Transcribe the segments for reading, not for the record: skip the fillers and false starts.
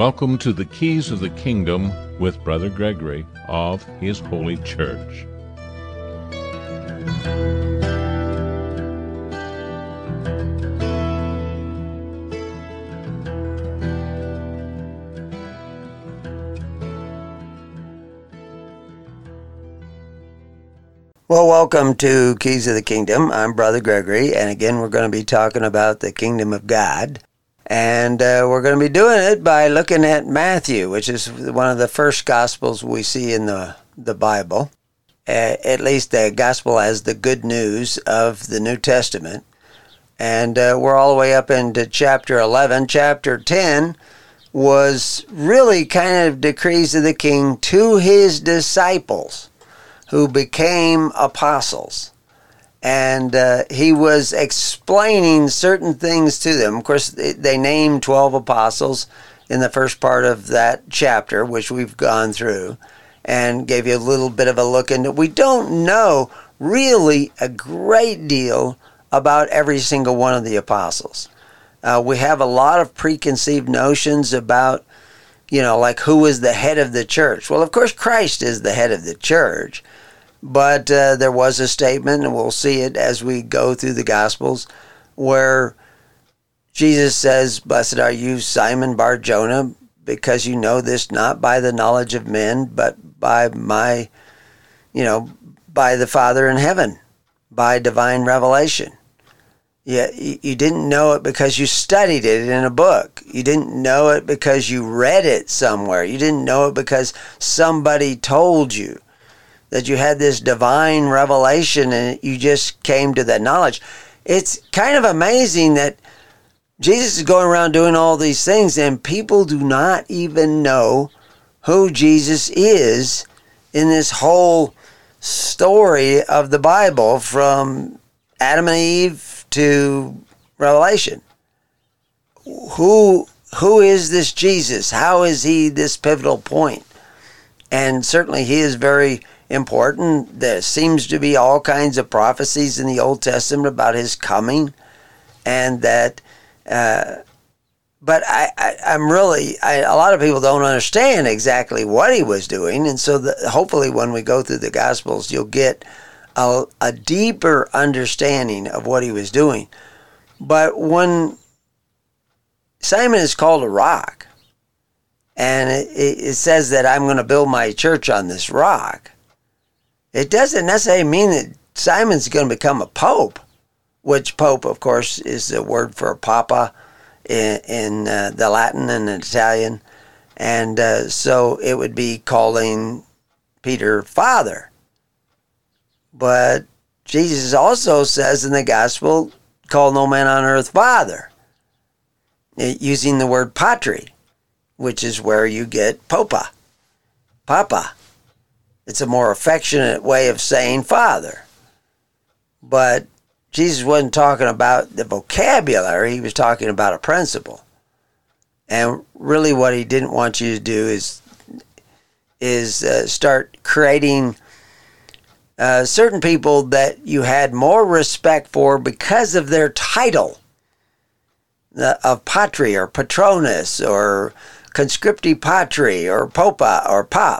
Welcome to the Keys of the Kingdom with Brother Gregory of His Holy Church. Well, welcome to Keys of the Kingdom. I'm Brother Gregory, and again, we're going to be talking about the Kingdom of God. And we're going to be doing it by looking at Matthew, which is one of the first Gospels we see in the Bible, at least the Gospel as the good news of the New Testament. And we're all the way up into chapter 11. Chapter 10 was really kind of decrees of the King to his disciples, who became apostles. And he was explaining certain things to them. Of course, they named 12 apostles in the first part of that chapter, which we've gone through, and gave you a little bit of a look into. We don't know really a great deal about every single one of the apostles. We have a lot of preconceived notions about, like who is the head of the church. Well, of course, Christ is the head of the church. But there was a statement, and we'll see it as we go through the Gospels, where Jesus says, "Blessed are you, Simon Bar-Jonah, because you know this not by the knowledge of men, but by by the Father in heaven, by divine revelation." Yeah, you didn't know it because you studied it in a book. You didn't know it because you read it somewhere. You didn't know it because somebody told you that you had this divine revelation and you just came to that knowledge. It's kind of amazing that Jesus is going around doing all these things and people do not even know who Jesus is in this whole story of the Bible from Adam and Eve to Revelation. Who is this Jesus? How is he this pivotal point? And certainly he is very important. There seems to be all kinds of prophecies in the Old Testament about his coming, and that but I'm really a lot of people don't understand exactly what he was doing, and so hopefully when we go through the Gospels you'll get a deeper understanding of what he was doing. But when Simon is called a rock, and it says that I'm going to build my church on this rock, it doesn't necessarily mean that Simon's going to become a pope, which pope, of course, is the word for papa in the Latin and Italian. And so it would be calling Peter father. But Jesus also says in the gospel, call no man on earth father, using the word patri, which is where you get papa. It's a more affectionate way of saying father. But Jesus wasn't talking about the vocabulary, he was talking about a principle. And really what he didn't want you to do is start creating certain people that you had more respect for because of their title of patri or patronus or conscripti patri or popa or pop.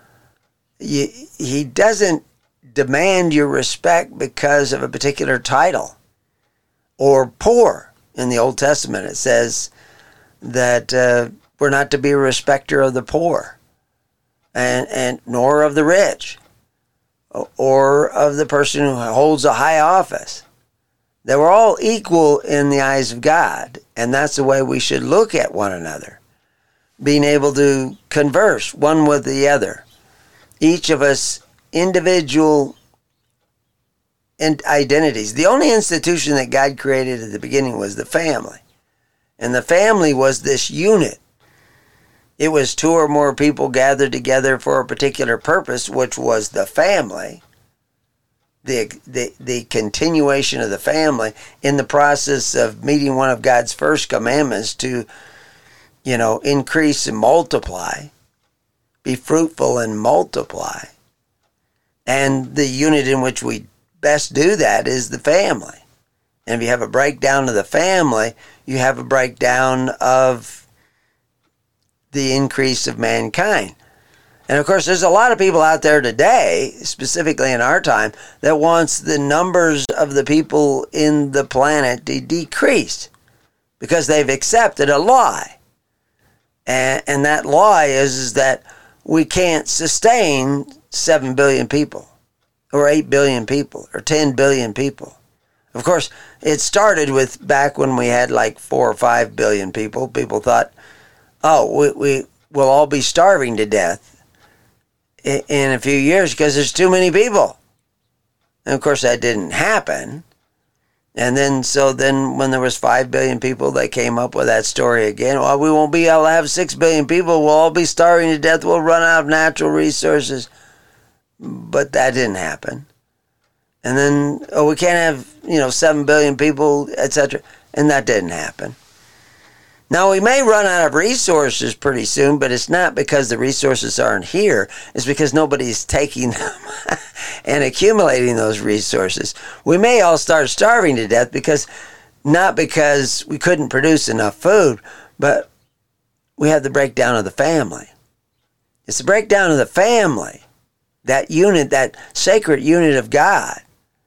He doesn't demand your respect because of a particular title. Or poor. In the Old Testament it says that we're not to be a respecter of the poor, and nor of the rich, or of the person who holds a high office. They were all equal in the eyes of God, and that's the way we should look at one another. Being able to converse one with the other. Each of us individual identities. The only institution that God created at the beginning was the family. And the family was this unit. It was two or more people gathered together for a particular purpose, which was the family. The continuation of the family in the process of meeting one of God's first commandments to, increase and multiply. Be fruitful and multiply. And the unit in which we best do that is the family. And if you have a breakdown of the family, you have a breakdown of the increase of mankind. And of course, there's a lot of people out there today, specifically in our time, that wants the numbers of the people in the planet to decrease because they've accepted a lie. And that lie is that we can't sustain 7 billion people or 8 billion people or 10 billion people. Of course, it started with back when we had like 4 or 5 billion people. People thought, oh, we will all be starving to death in a few years because there's too many people. And of course that didn't happen. And then when there was 5 billion people, they came up with that story again. Well, we won't be able to have 6 billion people. We'll all be starving to death. We'll run out of natural resources. But that didn't happen. And then, we can't have, 7 billion people, etc. And that didn't happen. Now, we may run out of resources pretty soon, but it's not because the resources aren't here. It's because nobody's taking them and accumulating those resources. We may all start starving to death not because we couldn't produce enough food, but we have the breakdown of the family. It's the breakdown of the family, that unit, that sacred unit of God,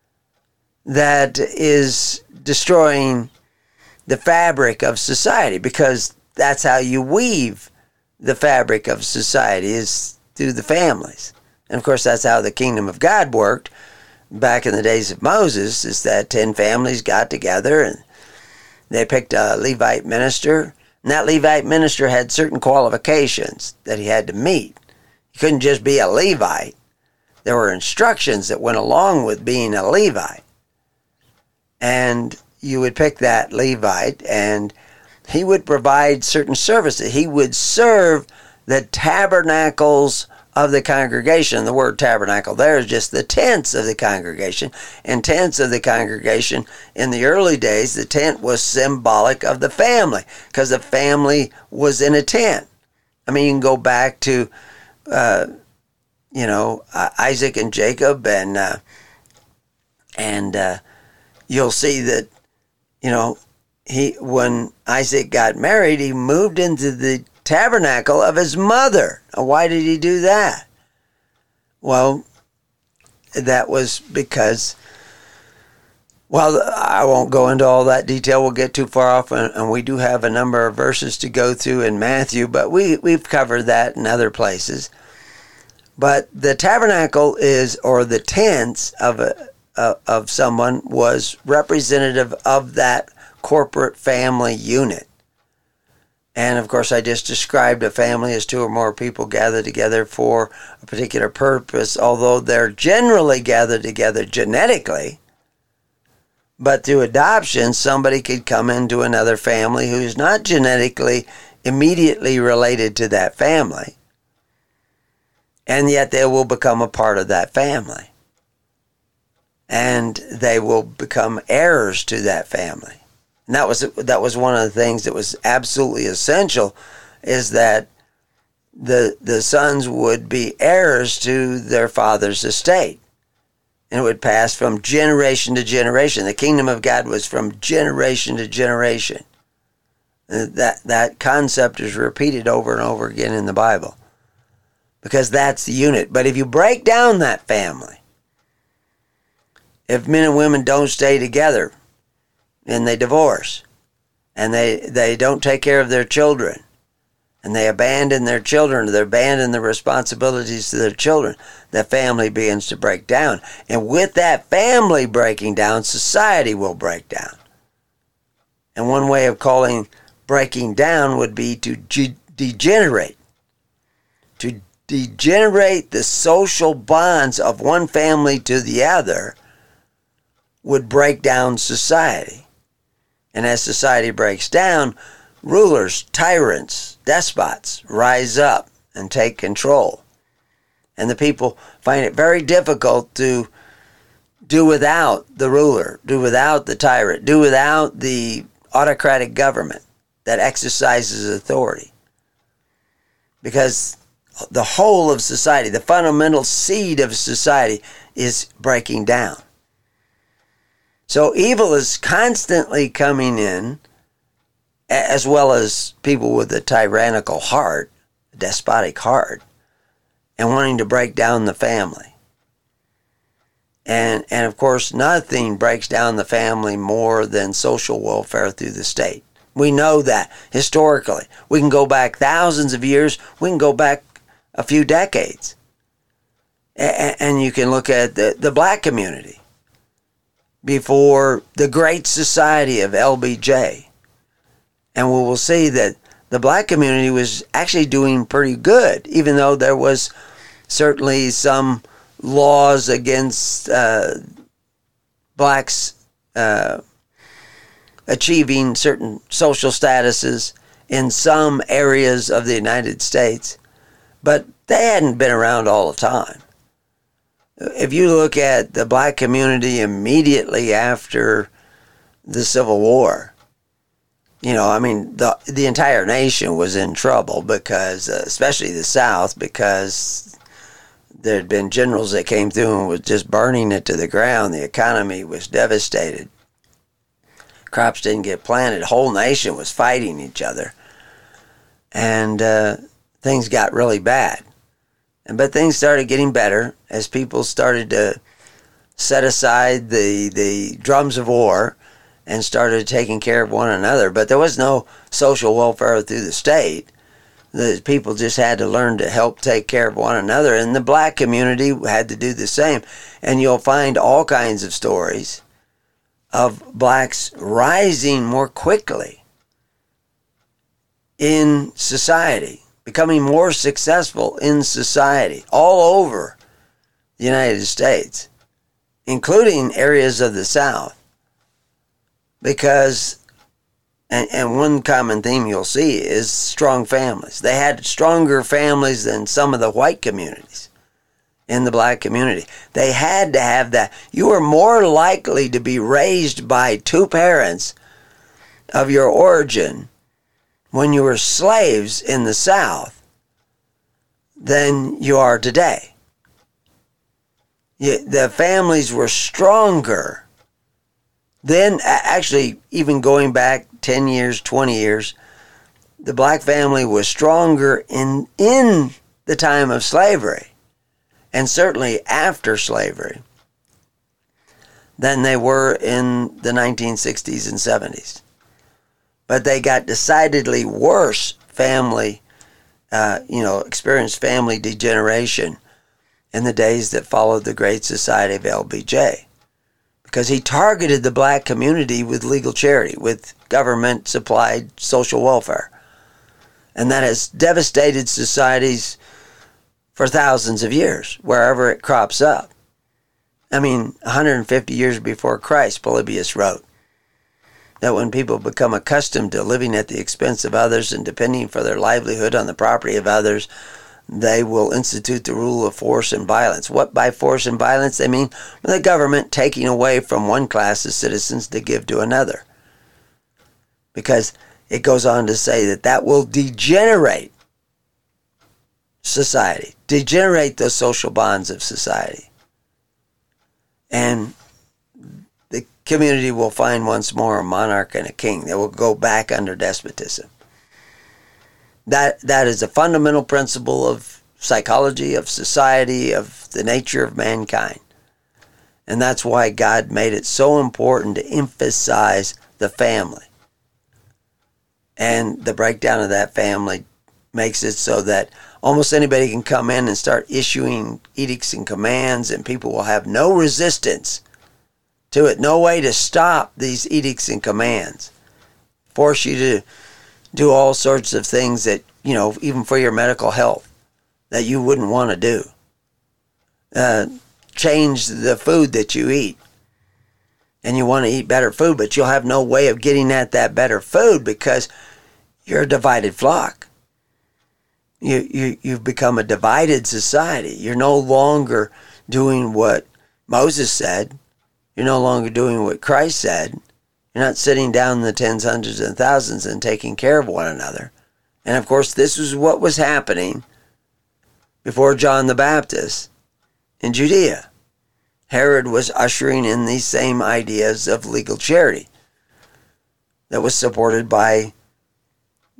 that is destroying the fabric of society, because that's how you weave the fabric of society, is through the families. And of course that's how the kingdom of God worked back in the days of Moses, is that 10 families got together and they picked a Levite minister, and that Levite minister had certain qualifications that he had to meet. He couldn't just be a Levite. There were instructions that went along with being a Levite. And you would pick that Levite, and he would provide certain services. He would serve the tabernacles of the congregation. The word tabernacle there is just the tents of the congregation. And tents of the congregation, in the early days, the tent was symbolic of the family, because the family was in a tent. I mean, you can go back to, Isaac and Jacob, and you'll see that, when Isaac got married, he moved into the tabernacle of his mother. Now, why did he do that? Well, that was because, I won't go into all that detail. We'll get too far off, and we do have a number of verses to go through in Matthew, but we've covered that in other places. But the tabernacle or the tents of someone was representative of that corporate family unit. And of course, I just described a family as 2 or more people gathered together for a particular purpose, although they're generally gathered together genetically. But through adoption, somebody could come into another family who's not genetically immediately related to that family, and yet they will become a part of that family. And they will become heirs to that family. And that was one of the things that was absolutely essential, is that the sons would be heirs to their father's estate. And it would pass from generation to generation. The kingdom of God was from generation to generation. That concept is repeated over and over again in the Bible, because that's the unit. But if you break down that family, if men and women don't stay together and they divorce, and they don't take care of their children, and they abandon their children, they abandon the responsibilities to their children, the family begins to break down. And with that family breaking down, society will break down. And one way of calling breaking down would be to degenerate. To degenerate the social bonds of one family to the other would break down society. And as society breaks down, rulers, tyrants, despots rise up and take control. And the people find it very difficult to do without the ruler, do without the tyrant, do without the autocratic government that exercises authority. Because the whole of society, the fundamental seed of society, is breaking down. So evil is constantly coming in as well as people with a tyrannical heart, a despotic heart, and wanting to break down the family. And of course, nothing breaks down the family more than social welfare through the state. We know that historically. We can go back thousands of years. We can go back a few decades. And you can look at the black community before the Great Society of LBJ. And we will see that the black community was actually doing pretty good, even though there was certainly some laws against blacks achieving certain social statuses in some areas of the United States, but they hadn't been around all the time. If you look at the black community immediately after the Civil War, the entire nation was in trouble because, especially the South, because there had been generals that came through and was just burning it to the ground. The economy was devastated. Crops didn't get planted. The whole nation was fighting each other. And things got really bad. But things started getting better as people started to set aside the drums of war and started taking care of one another. But there was no social welfare through the state. The people just had to learn to help take care of one another. And the black community had to do the same. And you'll find all kinds of stories of blacks rising more quickly in society, becoming more successful in society all over the United States, including areas of the South. Because, and one common theme you'll see is strong families. They had stronger families than some of the white communities in the black community. They had to have that. You were more likely to be raised by two parents of your origin when you were slaves in the South than you are today. The families were stronger. Then, actually, even going back 10 years, 20 years, the black family was stronger in the time of slavery, and certainly after slavery, than they were in the 1960s and 70s. But they got decidedly worse experienced family degeneration in the days that followed the Great Society of LBJ. Because he targeted the black community with legal charity, with government-supplied social welfare. And that has devastated societies for thousands of years, wherever it crops up. 150 years before Christ, Polybius wrote that when people become accustomed to living at the expense of others and depending for their livelihood on the property of others, they will institute the rule of force and violence. What by force and violence they mean? The government taking away from one class of citizens to give to another. Because it goes on to say that will degenerate society, degenerate the social bonds of society. And the community will find once more a monarch and a king. They will go back under despotism. That is a fundamental principle of psychology, of society, of the nature of mankind. And that's why God made it so important to emphasize the family. And the breakdown of that family makes it so that almost anybody can come in and start issuing edicts and commands, and people will have no resistance to it, no way to stop these edicts and commands. Force you to do all sorts of things that, even for your medical health, that you wouldn't want to do. Change the food that you eat. And you want to eat better food, but you'll have no way of getting at that better food because you're a divided flock. You've become a divided society. You're no longer doing what Moses said. You're no longer doing what Christ said. You're not sitting down in the tens, hundreds, and thousands and taking care of one another. And of course, this is what was happening before John the Baptist in Judea. Herod was ushering in these same ideas of legal charity that was supported by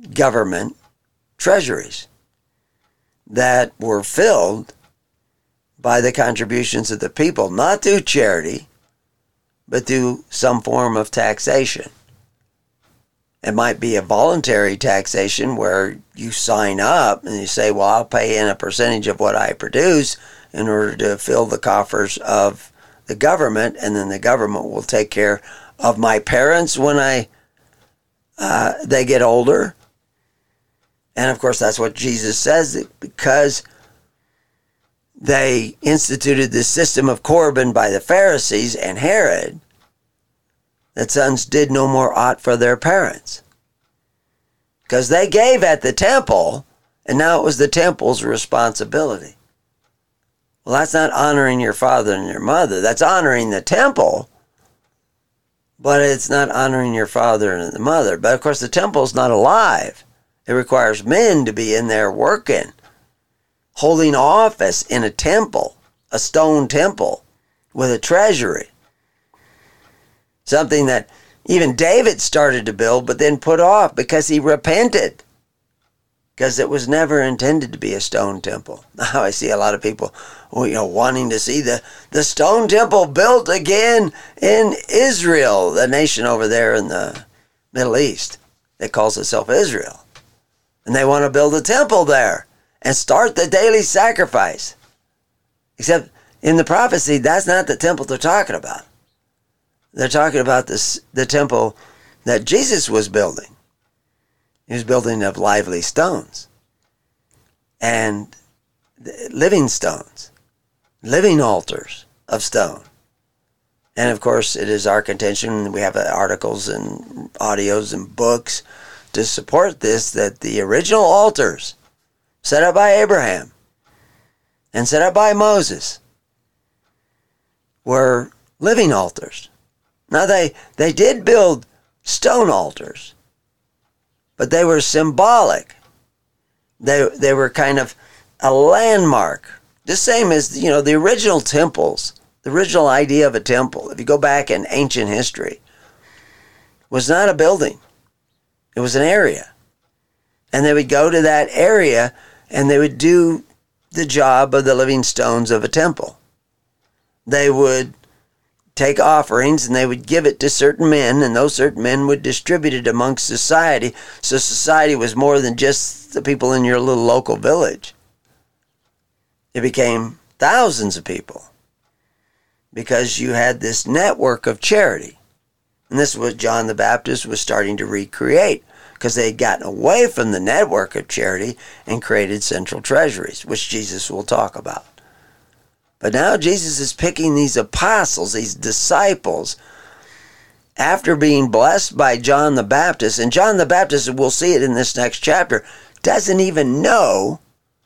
government treasuries that were filled by the contributions of the people, not through charity, but through some form of taxation. It might be a voluntary taxation where you sign up and you say, well, I'll pay in a percentage of what I produce in order to fill the coffers of the government, and then the government will take care of my parents when they get older. And of course, that's what Jesus says, that because they instituted this system of Corban by the Pharisees and Herod, that sons did no more aught for their parents. Because they gave at the temple, and now it was the temple's responsibility. Well, that's not honoring your father and your mother. That's honoring the temple, but it's not honoring your father and the mother. But of course, the temple's not alive. It requires men to be in there working, holding office in a temple, a stone temple with a treasury. Something that even David started to build, but then put off because he repented. Because it was never intended to be a stone temple. Now I see a lot of people, wanting to see the stone temple built again in Israel, the nation over there in the Middle East that calls itself Israel. And they want to build a temple there and start the daily sacrifice. Except in the prophecy, that's not the temple they're talking about. They're talking about the temple that Jesus was building. He was building of lively stones and living stones, living altars of stone. And of course, it is our contention, we have articles and audios and books to support this, that the original altars set up by Abraham and set up by Moses were living altars. Now they did build stone altars, but they were symbolic. They were kind of a landmark. The same as, the original temples, the original idea of a temple, if you go back in ancient history, was not a building. It was an area. And they would go to that area and they would do the job of the living stones of a temple. They would take offerings and they would give it to certain men, and those certain men would distribute it amongst society. So society was more than just the people in your little local village. It became thousands of people because you had this network of charity. And this is what John the Baptist was starting to recreate, because they had gotten away from the network of charity and created central treasuries, which Jesus will talk about. But now Jesus is picking these apostles, these disciples, after being blessed by John the Baptist. And John the Baptist, we'll see it in this next chapter, doesn't even know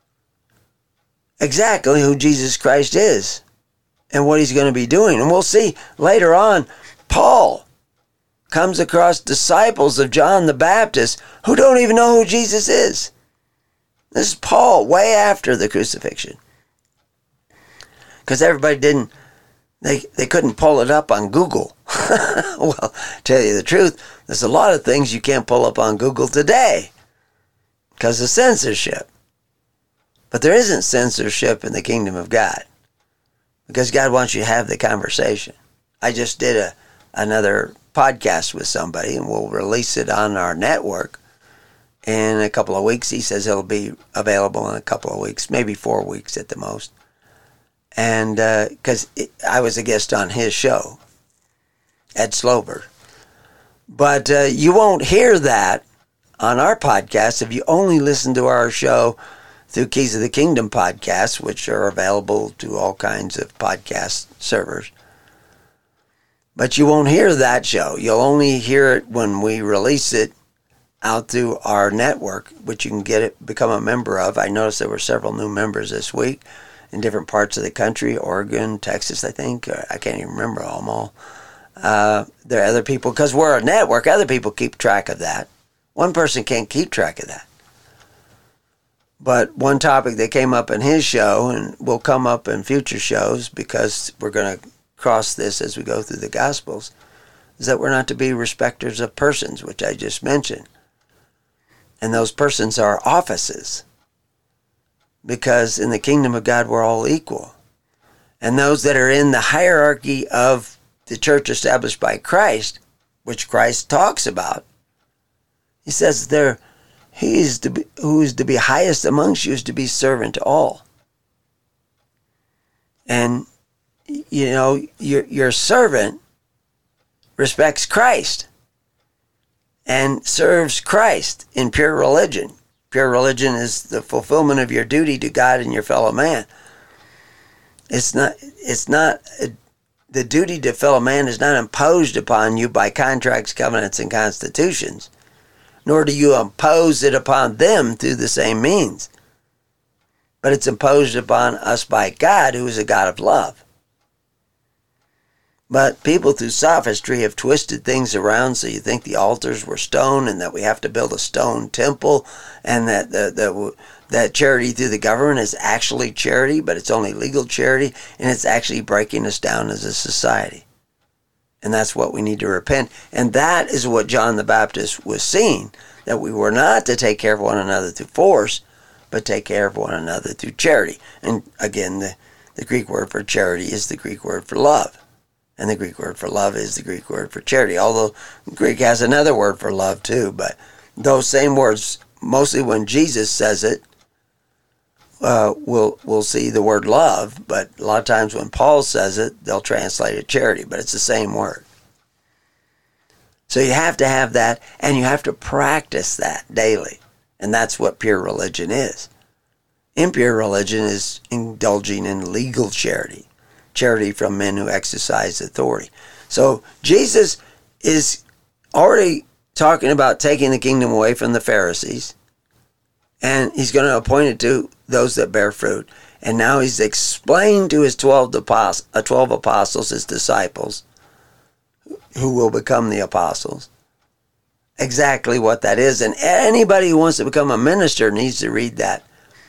exactly who Jesus Christ is and what he's going to be doing. And we'll see later on, Paul comes across disciples of John the Baptist who don't even know who Jesus is. This is Paul way after the crucifixion. Because everybody they couldn't pull it up on Google. Well, tell you the truth, there's a lot of things you can't pull up on Google today because of censorship. But there isn't censorship in the kingdom of God, because God wants you to have the conversation. I just did another podcast with somebody, and we'll release it on our network in a couple of weeks. He says it'll be available in a couple of weeks, maybe 4 weeks at the most. And because I was a guest on his show, Ed Slover. But you won't hear that on our podcast if you only listen to our show through Keys of the Kingdom podcasts, which are available to all kinds of podcast servers. But you won't hear that show. You'll only hear it when we release it out through our network, which you can become a member of. I noticed there were several new members this week in different parts of the country, Oregon, Texas, I think. I can't even remember them all. There are other people, because we're a network, other people keep track of that. One person can't keep track of that. But one topic that came up in his show, and will come up in future shows, because we're going to cross this as we go through the Gospels, is that we're not to be respecters of persons, which I just mentioned. And those persons are offices. Because in the kingdom of God, we're all equal. And those that are in the hierarchy of the church established by Christ, which Christ talks about, he says who is to be highest amongst you is to be servant to all. And, your servant respects Christ and serves Christ in pure religion. Pure religion is the fulfillment of your duty to God and your fellow man. The duty to fellow man is not imposed upon you by contracts, covenants, and constitutions, nor do you impose it upon them through the same means. But it's imposed upon us by God, who is a God of love. But people through sophistry have twisted things around so you think the altars were stone and that we have to build a stone temple and that that charity through the government is actually charity, but it's only legal charity, and it's actually breaking us down as a society. And that's what we need to repent. And that is what John the Baptist was seeing, that we were not to take care of one another through force, but take care of one another through charity. And again, the Greek word for charity is the Greek word for love. And the Greek word for love is the Greek word for charity. Although Greek has another word for love too, but those same words, mostly when Jesus says it, we'll see the word love, but a lot of times when Paul says it, they'll translate it charity, but it's the same word. So you have to have that, and you have to practice that daily. And that's what pure religion is. Impure religion is indulging in legal charity. Charity from men who exercise authority. So Jesus is already talking about taking the kingdom away from the Pharisees, and he's going to appoint it to those that bear fruit. And now he's explained to his 12 apostles, his disciples, who will become the apostles, exactly what that is. And anybody who wants to become a minister needs to read that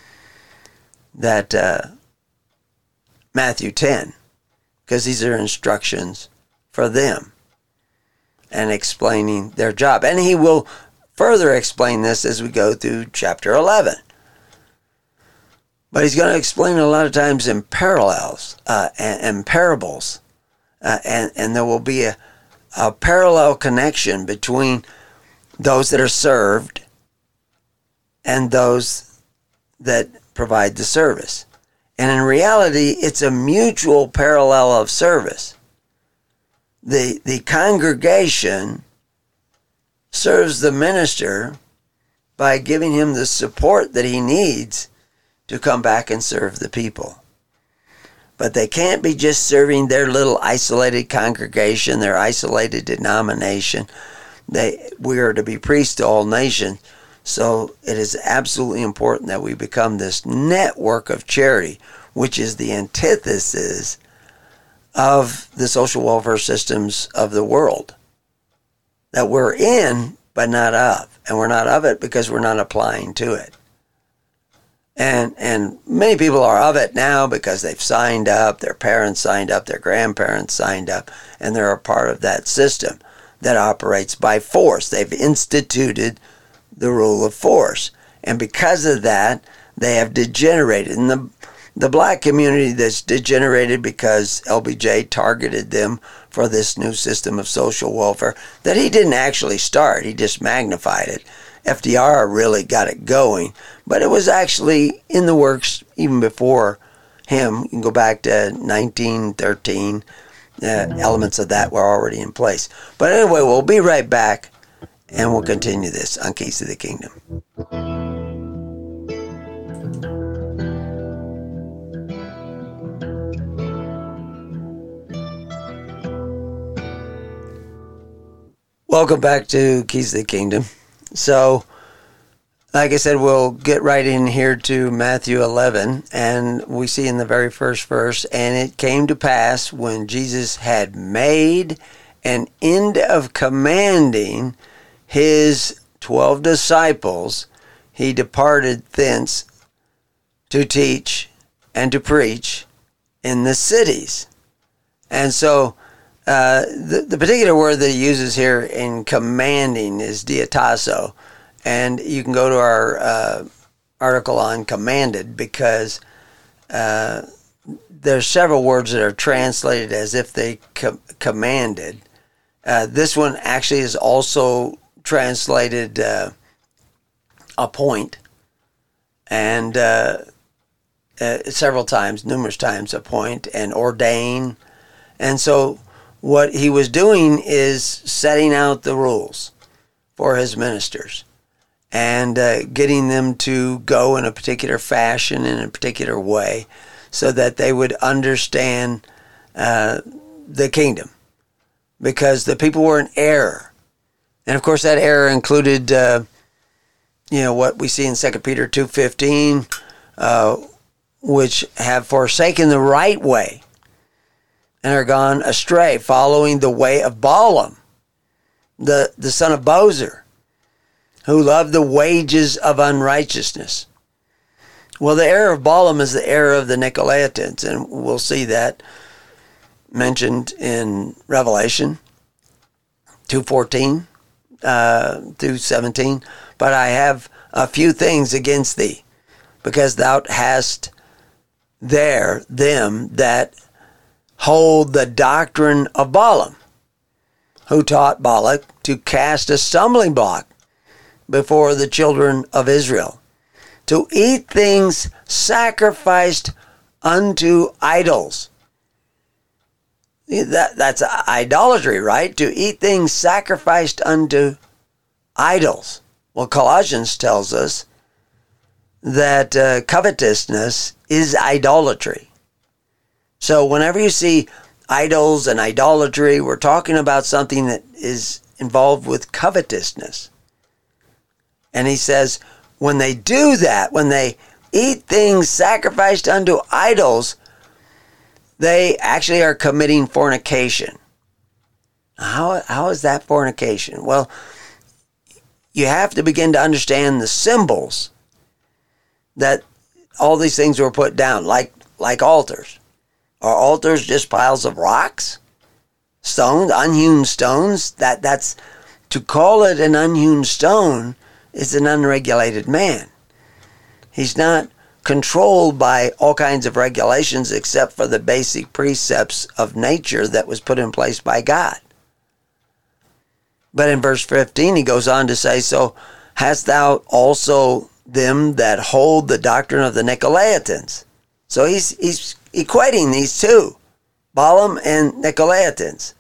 Matthew 10, because these are instructions for them and explaining their job. And he will further explain this as we go through chapter 11. But he's going to explain a lot of times in parallels and parables. And there will be a parallel connection between those that are served and those that provide the service. And in reality, it's a mutual parallel of service. The congregation serves the minister by giving him the support that he needs to come back and serve the people. But they can't be just serving their little isolated congregation, their isolated denomination. We are to be priests to all nations. So it is absolutely important that we become this network of charity, which is the antithesis of the social welfare systems of the world that we're in, but not of. And we're not of it because we're not applying to it. And many people are of it now because they've signed up, their parents signed up, their grandparents signed up, and they're a part of that system that operates by force. They've instituted the rule of force. And because of that, they have degenerated. And the black community that's degenerated because LBJ targeted them for this new system of social welfare that he didn't actually start. He just magnified it. FDR really got it going, but it was actually in the works even before him. You can go back to 1913. Elements of that were already in place. But anyway, we'll be right back, and we'll continue this on Keys to the Kingdom. Welcome back to Keys to the Kingdom. So, like I said, we'll get right in here to Matthew 11, and we see in the very first verse, and it came to pass when Jesus had made an end of commanding his 12 disciples, he departed thence to teach and to preach in the cities. And so, the particular word that he uses here in commanding is diatasso, And you can go to our article on commanded, because there's several words that are translated as if they commanded. This one actually is also translated appoint, and several times, numerous times, appoint and ordain. And so what he was doing is setting out the rules for his ministers and getting them to go in a particular fashion, in a particular way, so that they would understand the kingdom. Because the people were in error. And of course that error included, what we see in 2 Peter 2:15, which have forsaken the right way and are gone astray, following the way of Balaam, the son of Bozer, who loved the wages of unrighteousness. Well, the error of Balaam is the error of the Nicolaitans, and we'll see that mentioned in Revelation 2:14 through 17. But I have a few things against thee, because thou hast there them that hold the doctrine of Balaam, who taught Balak to cast a stumbling block before the children of Israel, to eat things sacrificed unto idols. That's idolatry, right? To eat things sacrificed unto idols. Well, Colossians tells us that covetousness is idolatry. So whenever you see idols and idolatry, we're talking about something that is involved with covetousness. And he says, when they do that, when they eat things sacrificed unto idols, they actually are committing fornication. How is that fornication? Well, you have to begin to understand the symbols that all these things were put down, like altars. Are altars just piles of rocks? Stones, unhewn stones? That's to call it an unhewn stone is an unregulated man. He's not controlled by all kinds of regulations except for the basic precepts of nature that was put in place by God. But in verse 15 he goes on to say, so hast thou also them that hold the doctrine of the Nicolaitans. So he's equating these two, Balaam and Nicolaitans,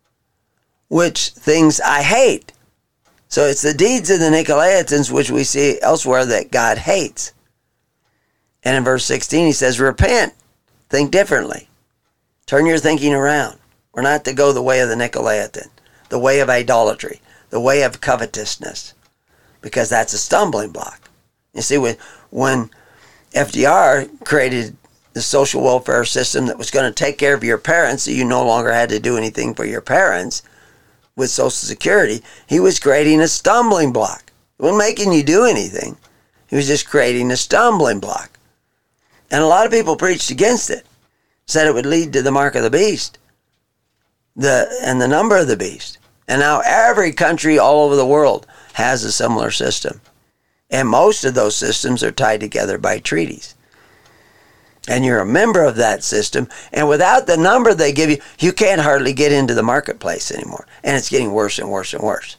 which things I hate. So it's the deeds of the Nicolaitans which we see elsewhere that God hates. And in verse 16 he says, repent, think differently. Turn your thinking around. We're not to go the way of the Nicolaitan, the way of idolatry, the way of covetousness, because that's a stumbling block. You see, when FDR created the social welfare system that was going to take care of your parents, so you no longer had to do anything for your parents with Social Security, he was creating a stumbling block. He wasn't making you do anything. He was just creating a stumbling block. And a lot of people preached against it, said it would lead to the mark of the beast, and the number of the beast. And now every country all over the world has a similar system. And most of those systems are tied together by treaties. And you're a member of that system, and without the number they give you, you can't hardly get into the marketplace anymore. And it's getting worse and worse and worse.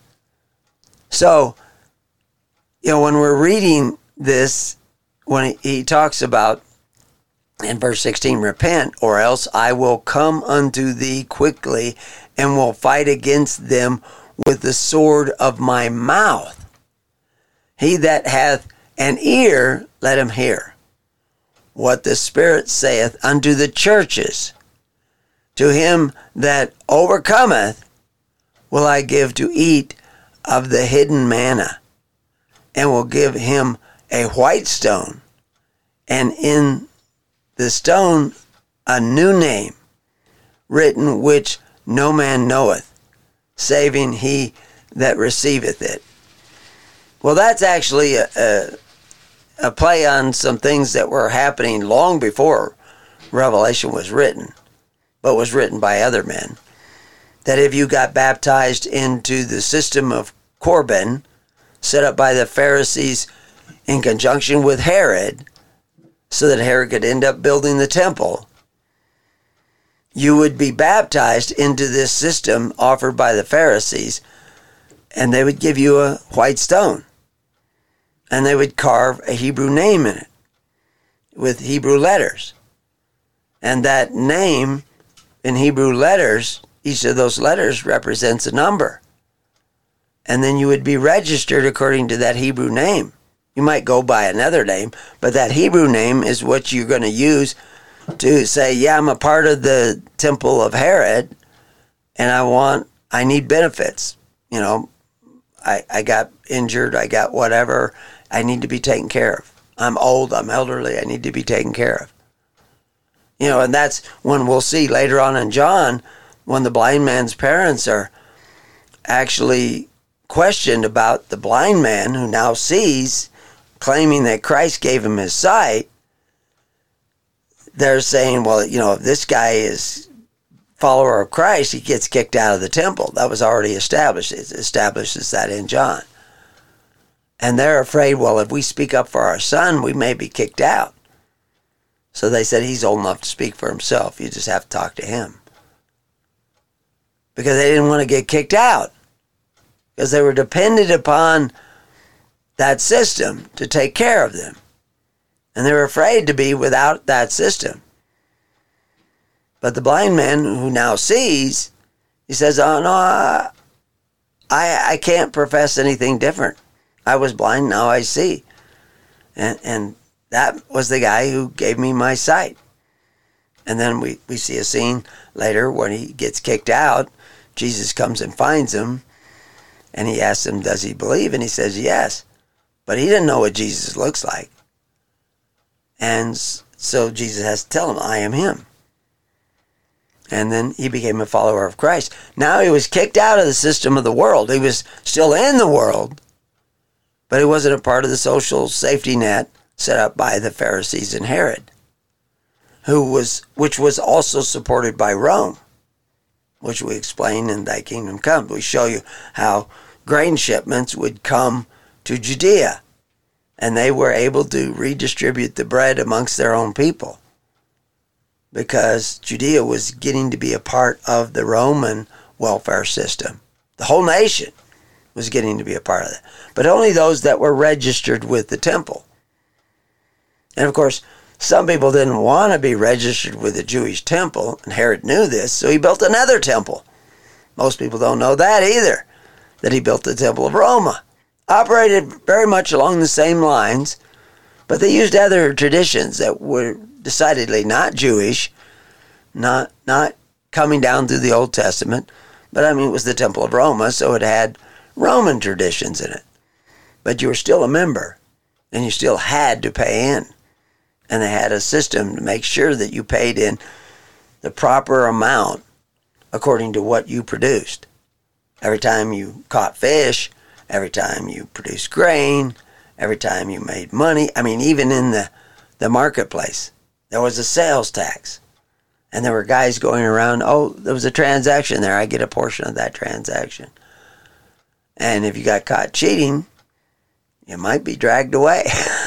So, when we're reading this, when he talks about, in verse 16, repent, or else I will come unto thee quickly, and will fight against them with the sword of my mouth. He that hath an ear, let him hear what the Spirit saith unto the churches. To him that overcometh will I give to eat of the hidden manna, and will give him a white stone, and in the stone a new name, written which no man knoweth, saving he that receiveth it. Well, that's actually a play on some things that were happening long before Revelation was written, but was written by other men. That if you got baptized into the system of Corban, set up by the Pharisees in conjunction with Herod, so that Herod could end up building the temple, you would be baptized into this system offered by the Pharisees, and they would give you a white stone, and they would carve a Hebrew name in it with Hebrew letters. And that name in Hebrew letters, each of those letters represents a number. And then you would be registered according to that Hebrew name. You might go by another name, but that Hebrew name is what you're going to use to say, yeah, I'm a part of the temple of Herod, and I need benefits. You know, I got injured, I got whatever, I need to be taken care of. I'm old, I'm elderly, I need to be taken care of. You know, and that's when we'll see later on in John, when the blind man's parents are actually questioned about the blind man who now sees, claiming that Christ gave him his sight. They're saying, well, you know, if this guy is follower of Christ, he gets kicked out of the temple. That was already established. It establishes that in John. And they're afraid, well, if we speak up for our son, we may be kicked out. So they said he's old enough to speak for himself. You just have to talk to him. Because they didn't want to get kicked out. Because they were dependent upon that system to take care of them. And they were afraid to be without that system. But the blind man who now sees, he says, oh no, I can't profess anything different. I was blind, now I see. And that was the guy who gave me my sight. And then we see a scene later when he gets kicked out. Jesus comes and finds him, and he asks him, does he believe? And he says, yes. But he didn't know what Jesus looks like. And so Jesus has to tell him, I am him. And then he became a follower of Christ. Now he was kicked out of the system of the world. He was still in the world, but he wasn't a part of the social safety net set up by the Pharisees and Herod, which was also supported by Rome, which we explain in Thy Kingdom Come. We show you how grain shipments would come to Judea, and they were able to redistribute the bread amongst their own people, because Judea was getting to be a part of the Roman welfare system. The whole nation was getting to be a part of it, but only those that were registered with the temple. And of course, some people didn't want to be registered with the Jewish temple, and Herod knew this, so he built another temple. Most people don't know that either, that he built the Temple of Roma. Operated very much along the same lines, but they used other traditions that were decidedly not Jewish, not coming down through the Old Testament, but I mean it was the Temple of Roma, so it had Roman traditions in it. But you were still a member, and you still had to pay in. And they had a system to make sure that you paid in the proper amount according to what you produced. Every time you caught fish, every time you produced grain, every time you made money, I mean, even in the marketplace, there was a sales tax. And there were guys going around, oh, there was a transaction there, I get a portion of that transaction. And if you got caught cheating, you might be dragged away.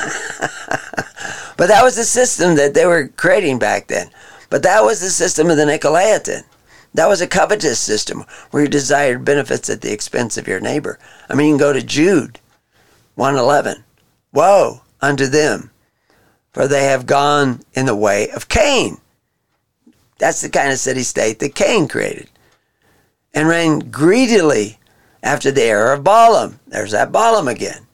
But that was the system that they were creating back then. But that was the system of the Nicolaitan. That was a covetous system where you desired benefits at the expense of your neighbor. I mean, you can go to Jude 1:11. Woe unto them, for they have gone in the way of Cain. That's the kind of city-state that Cain created. And ran greedily after the error of Balaam. There's that Balaam again.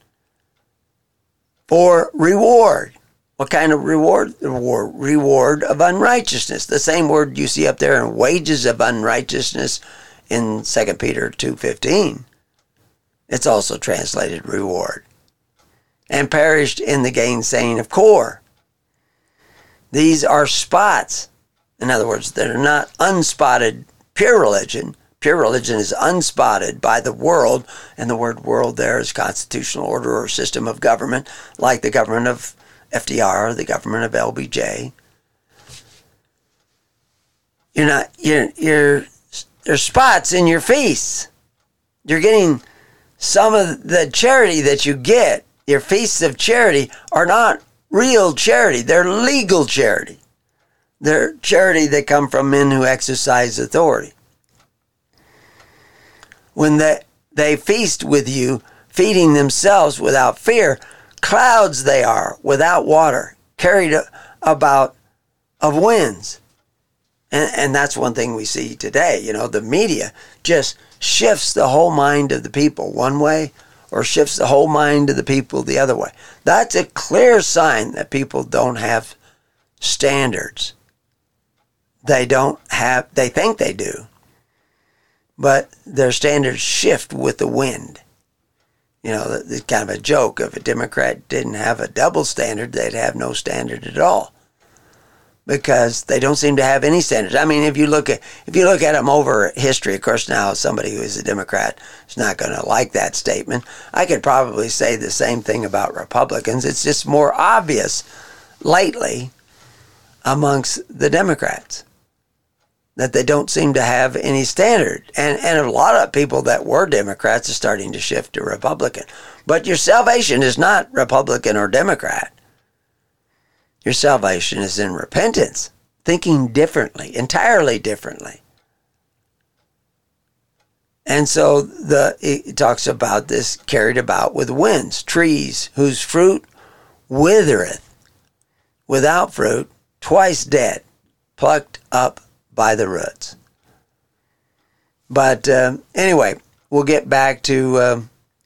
For reward. What kind of reward? Reward of unrighteousness. The same word you see up there in wages of unrighteousness in 2 Peter 2:15. It's also translated reward. And perished in the gainsaying of Kor. These are spots. In other words, they're not unspotted pure religion. Pure religion is unspotted by the world, and the word world there is constitutional order or system of government, like the government of FDR, the government of LBJ. There's spots in your feasts. You're getting some of the charity that you get, your feasts of charity, are not real charity. They're legal charity. They're charity that come from men who exercise authority. When they feast with you, feeding themselves without fear, clouds they are, without water, carried about of winds. And that's one thing we see today. You know, the media just shifts the whole mind of the people one way, or shifts the whole mind of the people the other way. That's a clear sign that people don't have standards. They think they do, but their standards shift with the wind. You know, it's kind of a joke. If a Democrat didn't have a double standard, they'd have no standard at all, because they don't seem to have any standards. I mean, if you look at them over history, of course, now somebody who is a Democrat is not going to like that statement. I could probably say the same thing about Republicans. It's just more obvious lately amongst the Democrats that they don't seem to have any standard. And a lot of people that were Democrats are starting to shift to Republican. But your salvation is not Republican or Democrat. Your salvation is in repentance, thinking differently, entirely differently. And so it talks about this carried about with winds, trees whose fruit withereth, without fruit, twice dead, plucked up by the roots. But anyway, we'll get back to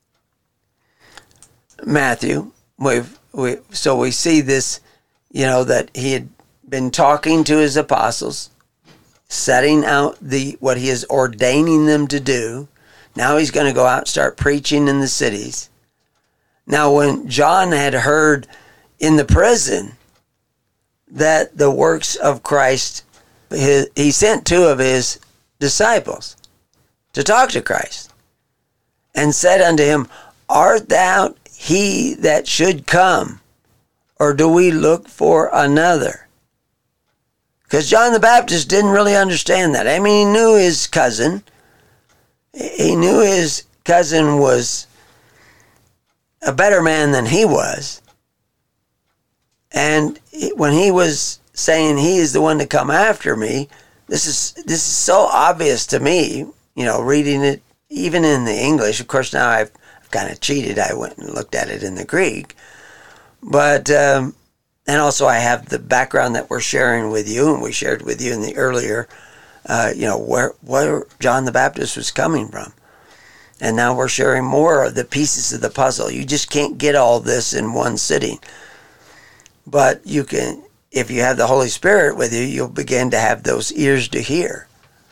Matthew. So we see this, you know, that he had been talking to his apostles, setting out what he is ordaining them to do. Now he's going to go out and start preaching in the cities. Now when John had heard in the prison that the works of Christ, he sent two of his disciples to talk to Christ, and said unto him, Art thou he that should come, or do we look for another? Because John the Baptist didn't really understand that. I mean, he knew his cousin. He knew his cousin was a better man than he was. And when he was saying he is the one to come after me, this is so obvious to me, you know, reading it even in the English. Of course, now I've kind of cheated. I went and looked at it in the Greek. But, and also I have the background that we're sharing with you, and we shared with you in the earlier, you know, where John the Baptist was coming from. And now we're sharing more of the pieces of the puzzle. You just can't get all this in one sitting. But you can, if you have the Holy Spirit with you, you'll begin to have those ears to hear.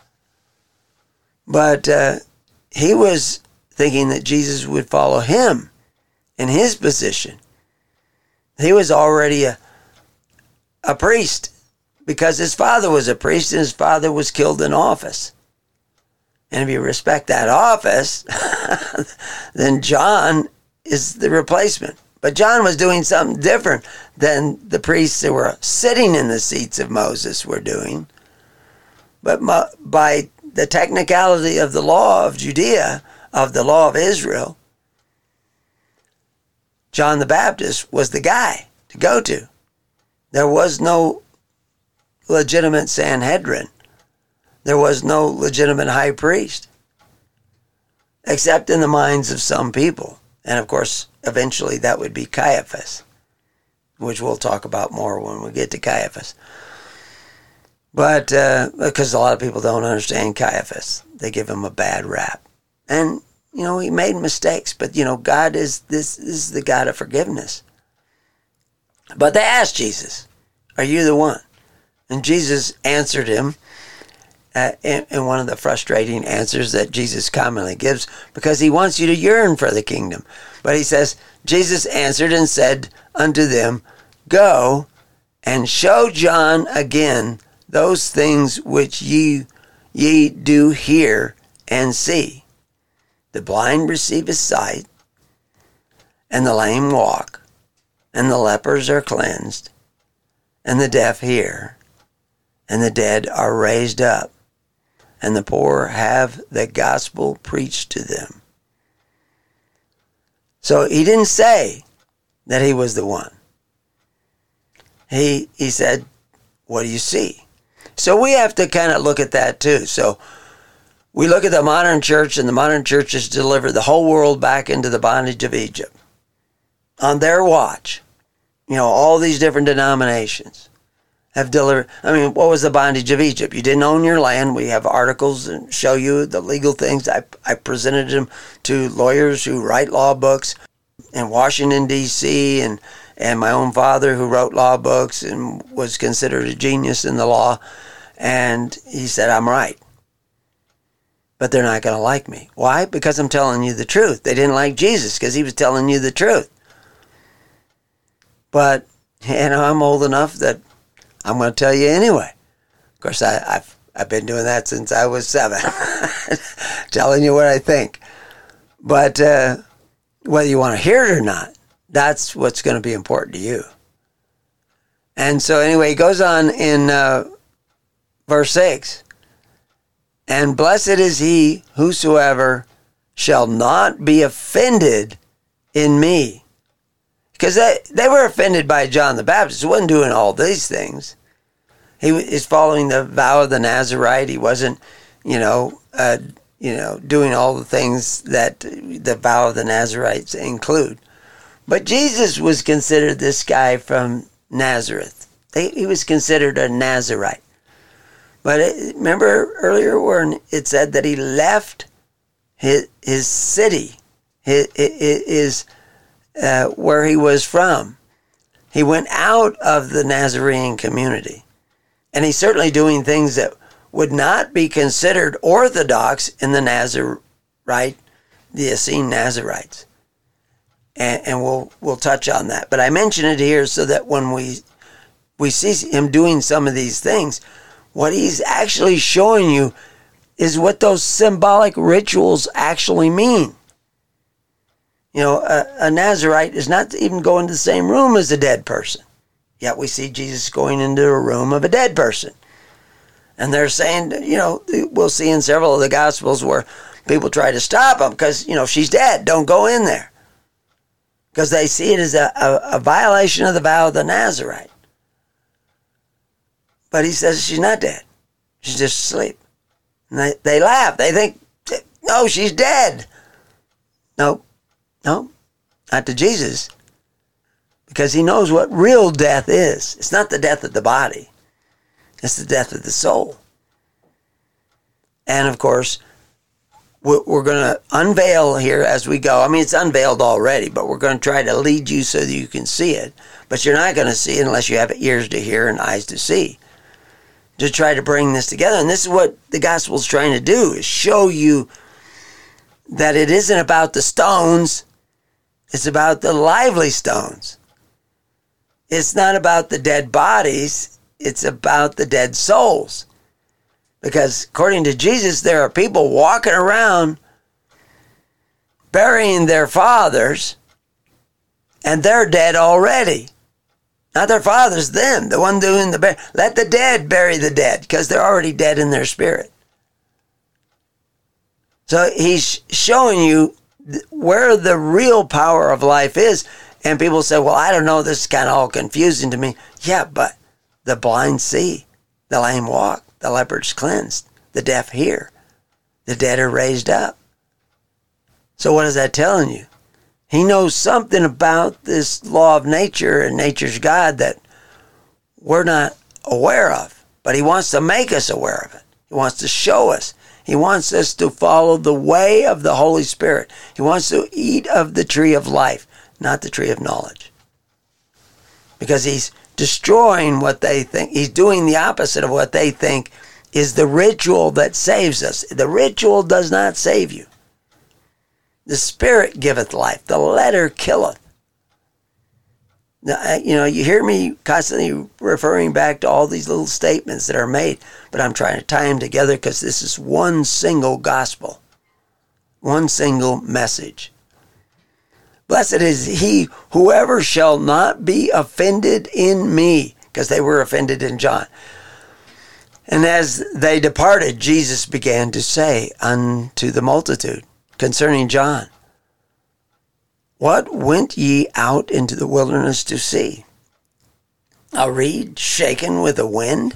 But he was thinking that Jesus would follow him in his position. He was already a priest, because his father was a priest and his father was killed in office. And if you respect that office, then John is the replacement. But John was doing something different than the priests that were sitting in the seats of Moses were doing. But by the technicality of the law of Judea, of the law of Israel, John the Baptist was the guy to go to. There was no legitimate Sanhedrin. There was no legitimate high priest, except in the minds of some people. And of course, eventually that would be Caiaphas, which we'll talk about more when we get to Caiaphas. But because a lot of people don't understand Caiaphas, they give him a bad rap. And, you know, he made mistakes, but, you know, God is the God of forgiveness. But they asked Jesus, are you the one? And Jesus answered him in one of the frustrating answers that Jesus commonly gives, because he wants you to yearn for the kingdom. But he says, Jesus answered and said unto them, Go and show John again those things which ye do hear and see. The blind receive his sight, and the lame walk, and the lepers are cleansed, and the deaf hear, and the dead are raised up, and the poor have the gospel preached to them. So he didn't say that he was the one. He said, what do you see? So we have to kind of look at that too. So we look at the modern church, and the modern church has delivered the whole world back into the bondage of Egypt. On their watch, all these different denominations have delivered. I mean, what was the bondage of Egypt? You didn't own your land. We have articles that show you the legal things. I presented them to lawyers who write law books in Washington, D.C., and my own father who wrote law books and was considered a genius in the law. And he said, I'm right. But they're not going to like me. Why? Because I'm telling you the truth. They didn't like Jesus because he was telling you the truth. But, I'm old enough that I'm going to tell you anyway. Of course, I've been doing that since I was 7. Telling you what I think. But whether you want to hear it or not, that's what's going to be important to you. And so anyway, he goes on in verse 6. And blessed is he whosoever shall not be offended in me. Because they were offended by John the Baptist. He wasn't doing all these things. He is following the vow of the Nazarite. He wasn't, doing all the things that the vow of the Nazarites include. But Jesus was considered this guy from Nazareth. He was considered a Nazarite. But remember earlier when it said that he left his city, his where he was from. He went out of the Nazarene community. And he's certainly doing things that would not be considered orthodox in the Nazarite, the Essene Nazarites. And we'll touch on that. But I mention it here so that when we see him doing some of these things, what he's actually showing you is what those symbolic rituals actually mean. A Nazarite is not to even go into the same room as a dead person. Yet we see Jesus going into a room of a dead person. And they're saying, we'll see in several of the Gospels where people try to stop him because, she's dead. Don't go in there. Because they see it as a violation of the vow of the Nazarite. But he says she's not dead. She's just asleep. And they laugh. They think, no, she's dead. No, not to Jesus. Because he knows what real death is. It's not the death of the body. It's the death of the soul. And of course, we're going to unveil here as we go. I mean, it's unveiled already, but we're going to try to lead you so that you can see it. But you're not going to see it unless you have ears to hear and eyes to see. To try to bring this together. And this is what the gospel is trying to do, is show you that it isn't about the stones. It's about the lively stones. It's not about the dead bodies. It's about the dead souls. Because according to Jesus, there are people walking around burying their fathers, and they're dead already. Not their fathers, them, the one doing the bury. Let the dead bury the dead, because they're already dead in their spirit. So he's showing you where the real power of life is. And people say, well, I don't know, this is kind of all confusing to me. Yeah, but the blind see, the lame walk, the leper's cleansed, the deaf hear, the dead are raised up. So what is that telling you? He knows something about this law of nature and nature's God that we're not aware of. But he wants to make us aware of it. He wants to show us. He wants us to follow the way of the Holy Spirit. He wants to eat of the tree of life, not the tree of knowledge. Because he's destroying what they think. He's doing the opposite of what they think is the ritual that saves us. The ritual does not save you. The Spirit giveth life. The letter killeth. Now, you hear me constantly referring back to all these little statements that are made, but I'm trying to tie them together because this is one single gospel, one single message. Blessed is he, whoever shall not be offended in me, because they were offended in John. And as they departed, Jesus began to say unto the multitude concerning John, What went ye out into the wilderness to see? A reed shaken with a wind?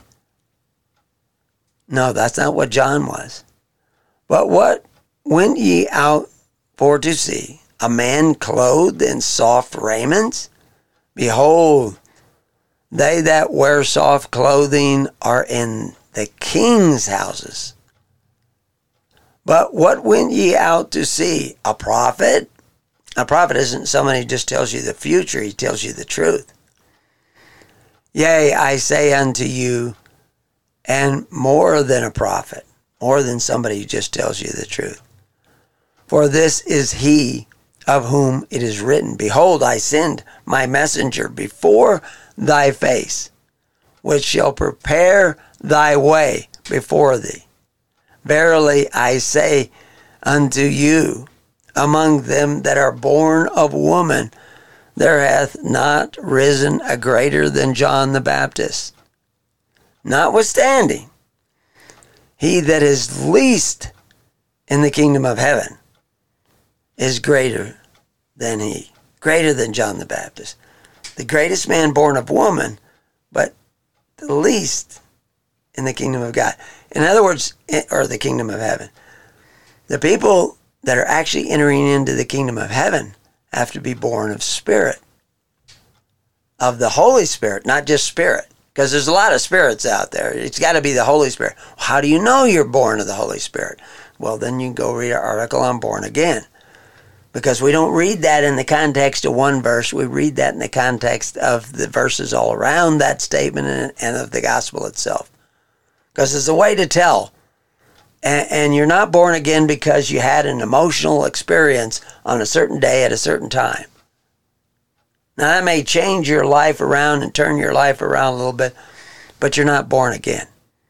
No, that's not what John was. But what went ye out for to see? A man clothed in soft raiments? Behold, they that wear soft clothing are in the king's houses. But what went ye out to see? A prophet? A prophet isn't somebody who just tells you the future, he tells you the truth. Yea, I say unto you, and more than a prophet, more than somebody who just tells you the truth. For this is he of whom it is written, Behold, I send my messenger before thy face, which shall prepare thy way before thee. Verily I say unto you, among them that are born of woman, there hath not risen a greater than John the Baptist. Notwithstanding, he that is least in the kingdom of heaven is greater than he, greater than John the Baptist. The greatest man born of woman, but the least in the kingdom of God. In other words, or the kingdom of heaven. The people that are actually entering into the kingdom of heaven have to be born of spirit, of the Holy Spirit, not just spirit, because there's a lot of spirits out there. It's got to be the Holy Spirit. How do you know you're born of the Holy Spirit? Well, then you can go read our article on born again, because we don't read that in the context of one verse. We read that in the context of the verses all around that statement and of the gospel itself, because it's a way to tell. And you're not born again because you had an emotional experience on a certain day at a certain time. Now, that may change your life around and turn your life around a little bit, but you're not born again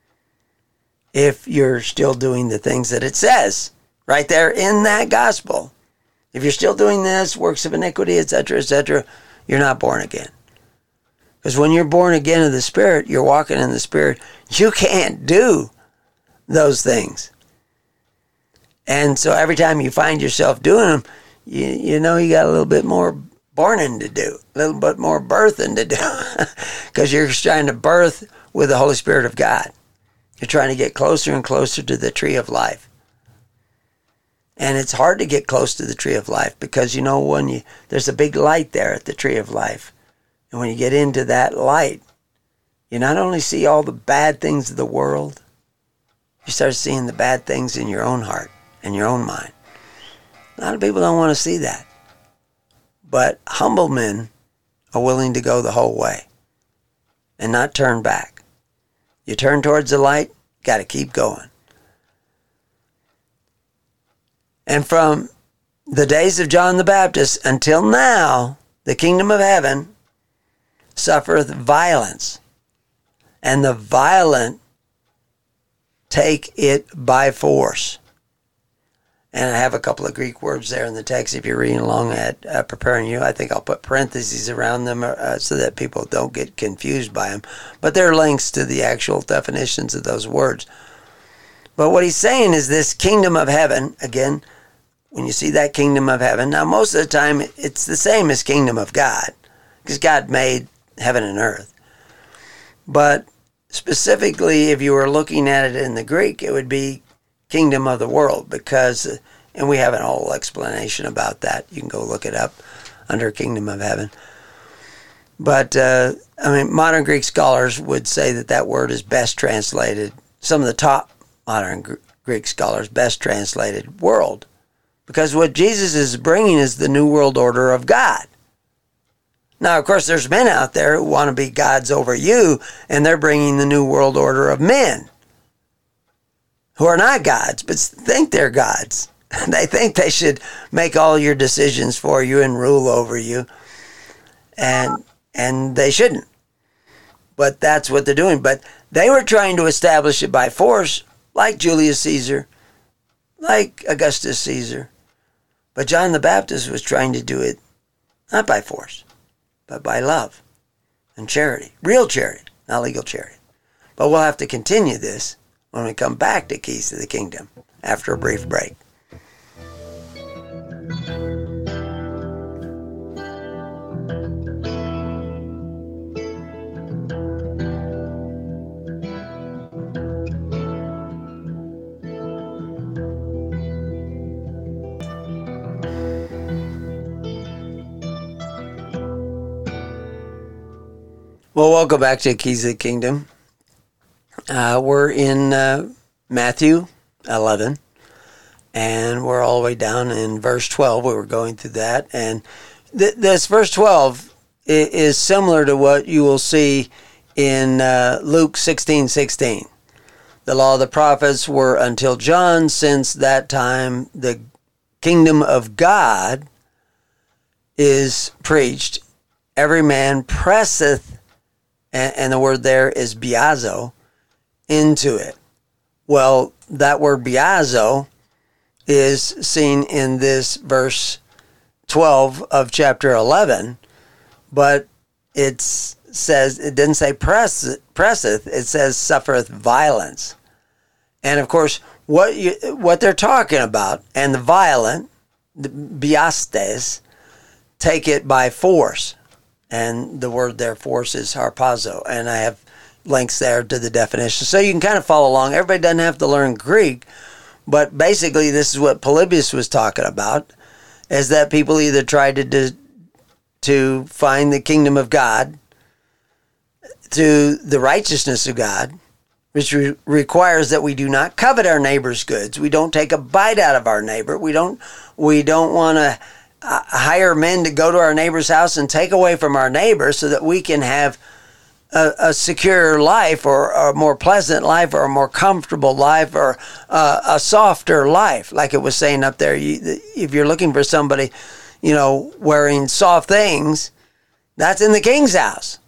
if you're still doing the things that it says right there in that gospel. If you're still doing this, works of iniquity, etc., you're not born again. Because when you're born again of the Spirit, you're walking in the Spirit, you can't do those things. And so every time you find yourself doing them, you know you got a little bit more borning to do, a little bit more birthing to do, because you're trying to birth with the Holy Spirit of God. You're trying to get closer and closer to the tree of life. And it's hard to get close to the tree of life because, you know, there's a big light there at the tree of life. And when you get into that light, you not only see all the bad things of the world, you start seeing the bad things in your own heart and your own mind. A lot of people don't want to see that. But humble men are willing to go the whole way and not turn back. You turn towards the light, got to keep going. And from the days of John the Baptist until now, the kingdom of heaven suffereth violence, and the violent take it by force. And I have a couple of Greek words there in the text. If you're reading along at preparing you, I think I'll put parentheses around them so that people don't get confused by them. But there are links to the actual definitions of those words. But what he's saying is this kingdom of heaven, again, when you see that kingdom of heaven, now most of the time it's the same as kingdom of God, because God made heaven and earth. But specifically, if you were looking at it in the Greek, it would be kingdom of the world, because, and we have an whole explanation about that. You can go look it up under kingdom of heaven. But, modern Greek scholars would say that word is best translated, some of the top modern Greek scholars, best translated world. Because what Jesus is bringing is the new world order of God. Now, of course, there's men out there who want to be gods over you, and they're bringing the new world order of men who are not gods, but think they're gods. They think they should make all your decisions for you and rule over you, and they shouldn't. But that's what they're doing. But they were trying to establish it by force, like Julius Caesar, like Augustus Caesar. But John the Baptist was trying to do it not by force, but by love and charity. Real charity, not legal charity. But we'll have to continue this when we come back to Keys to the Kingdom after a brief break. Well, welcome back to Keys of the Kingdom. We're in Matthew 11, and we're all the way down in verse 12. We were going through that, and this verse 12 is similar to what you will see in Luke 16:16. The law of the prophets were until John. Since that time, the kingdom of God is preached. Every man presseth, and the word there is biazo, into it. Well, that word biazo is seen in this verse 12 of chapter 11, but it didn't say presseth, it says suffereth violence. And of course, what they're talking about, and the violent, the biastes, take it by force. And the word there, force, is harpazo. And I have links there to the definition. So you can kind of follow along. Everybody doesn't have to learn Greek. But basically, this is what Polybius was talking about, is that people either tried to find the kingdom of God through the righteousness of God, which requires that we do not covet our neighbor's goods. We don't take a bite out of our neighbor. We don't want to hire men to go to our neighbor's house and take away from our neighbor so that we can have a secure life, or a more pleasant life, or a more comfortable life, or a softer life. Like it was saying up there, if you're looking for somebody, wearing soft things, that's in the king's house.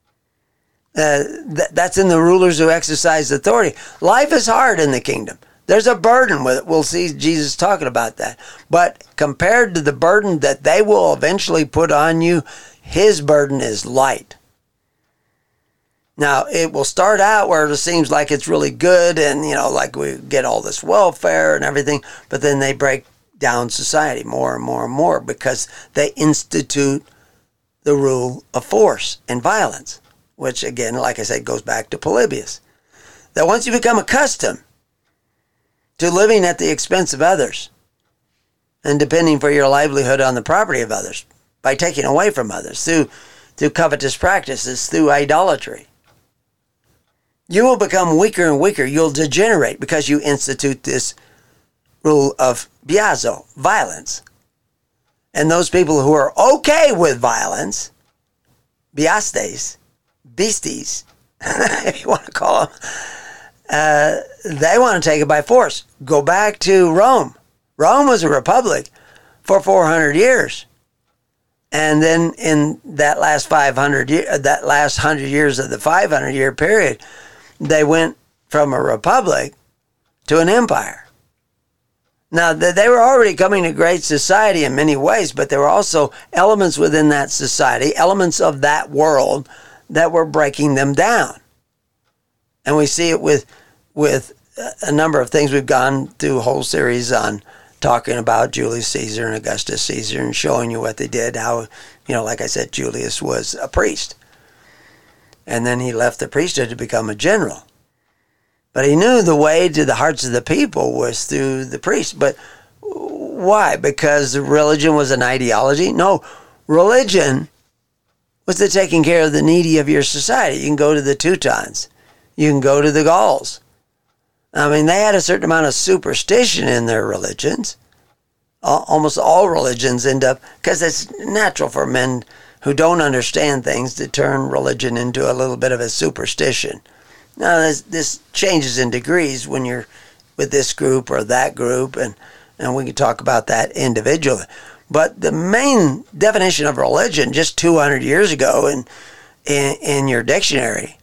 That's in the rulers who exercise authority. Life is hard in the kingdom. There's a burden with it. We'll see Jesus talking about that. But compared to the burden that they will eventually put on you, his burden is light. Now, it will start out where it seems like it's really good and, like we get all this welfare and everything, but then they break down society more and more and more because they institute the rule of force and violence, which, again, like I said, goes back to Polybius. That once you become accustomed to living at the expense of others and depending for your livelihood on the property of others by taking away from others through covetous practices, through idolatry, you will become weaker and weaker. You'll degenerate because you institute this rule of biazo, violence. And those people who are okay with violence, biastes, beasties, if you want to call them, they want to take it by force. Go back to Rome. Rome was a republic for 400 years. And then in that last 100 years of the 500-year period, they went from a republic to an empire. Now, they were already coming to great society in many ways, but there were also elements within that society, elements of that world, that were breaking them down. And we see it with a number of things. We've gone through a whole series on talking about Julius Caesar and Augustus Caesar and showing you what they did, how, like I said, Julius was a priest. And then he left the priesthood to become a general. But he knew the way to the hearts of the people was through the priest. But why? Because religion was an ideology? No, religion was the taking care of the needy of your society. You can go to the Teutons. You can go to the Gauls. I mean, they had a certain amount of superstition in their religions. Almost all religions end up, because it's natural for men who don't understand things to turn religion into a little bit of a superstition. Now, this changes in degrees when you're with this group or that group, and we can talk about that individually. But the main definition of religion just 200 years ago in your dictionary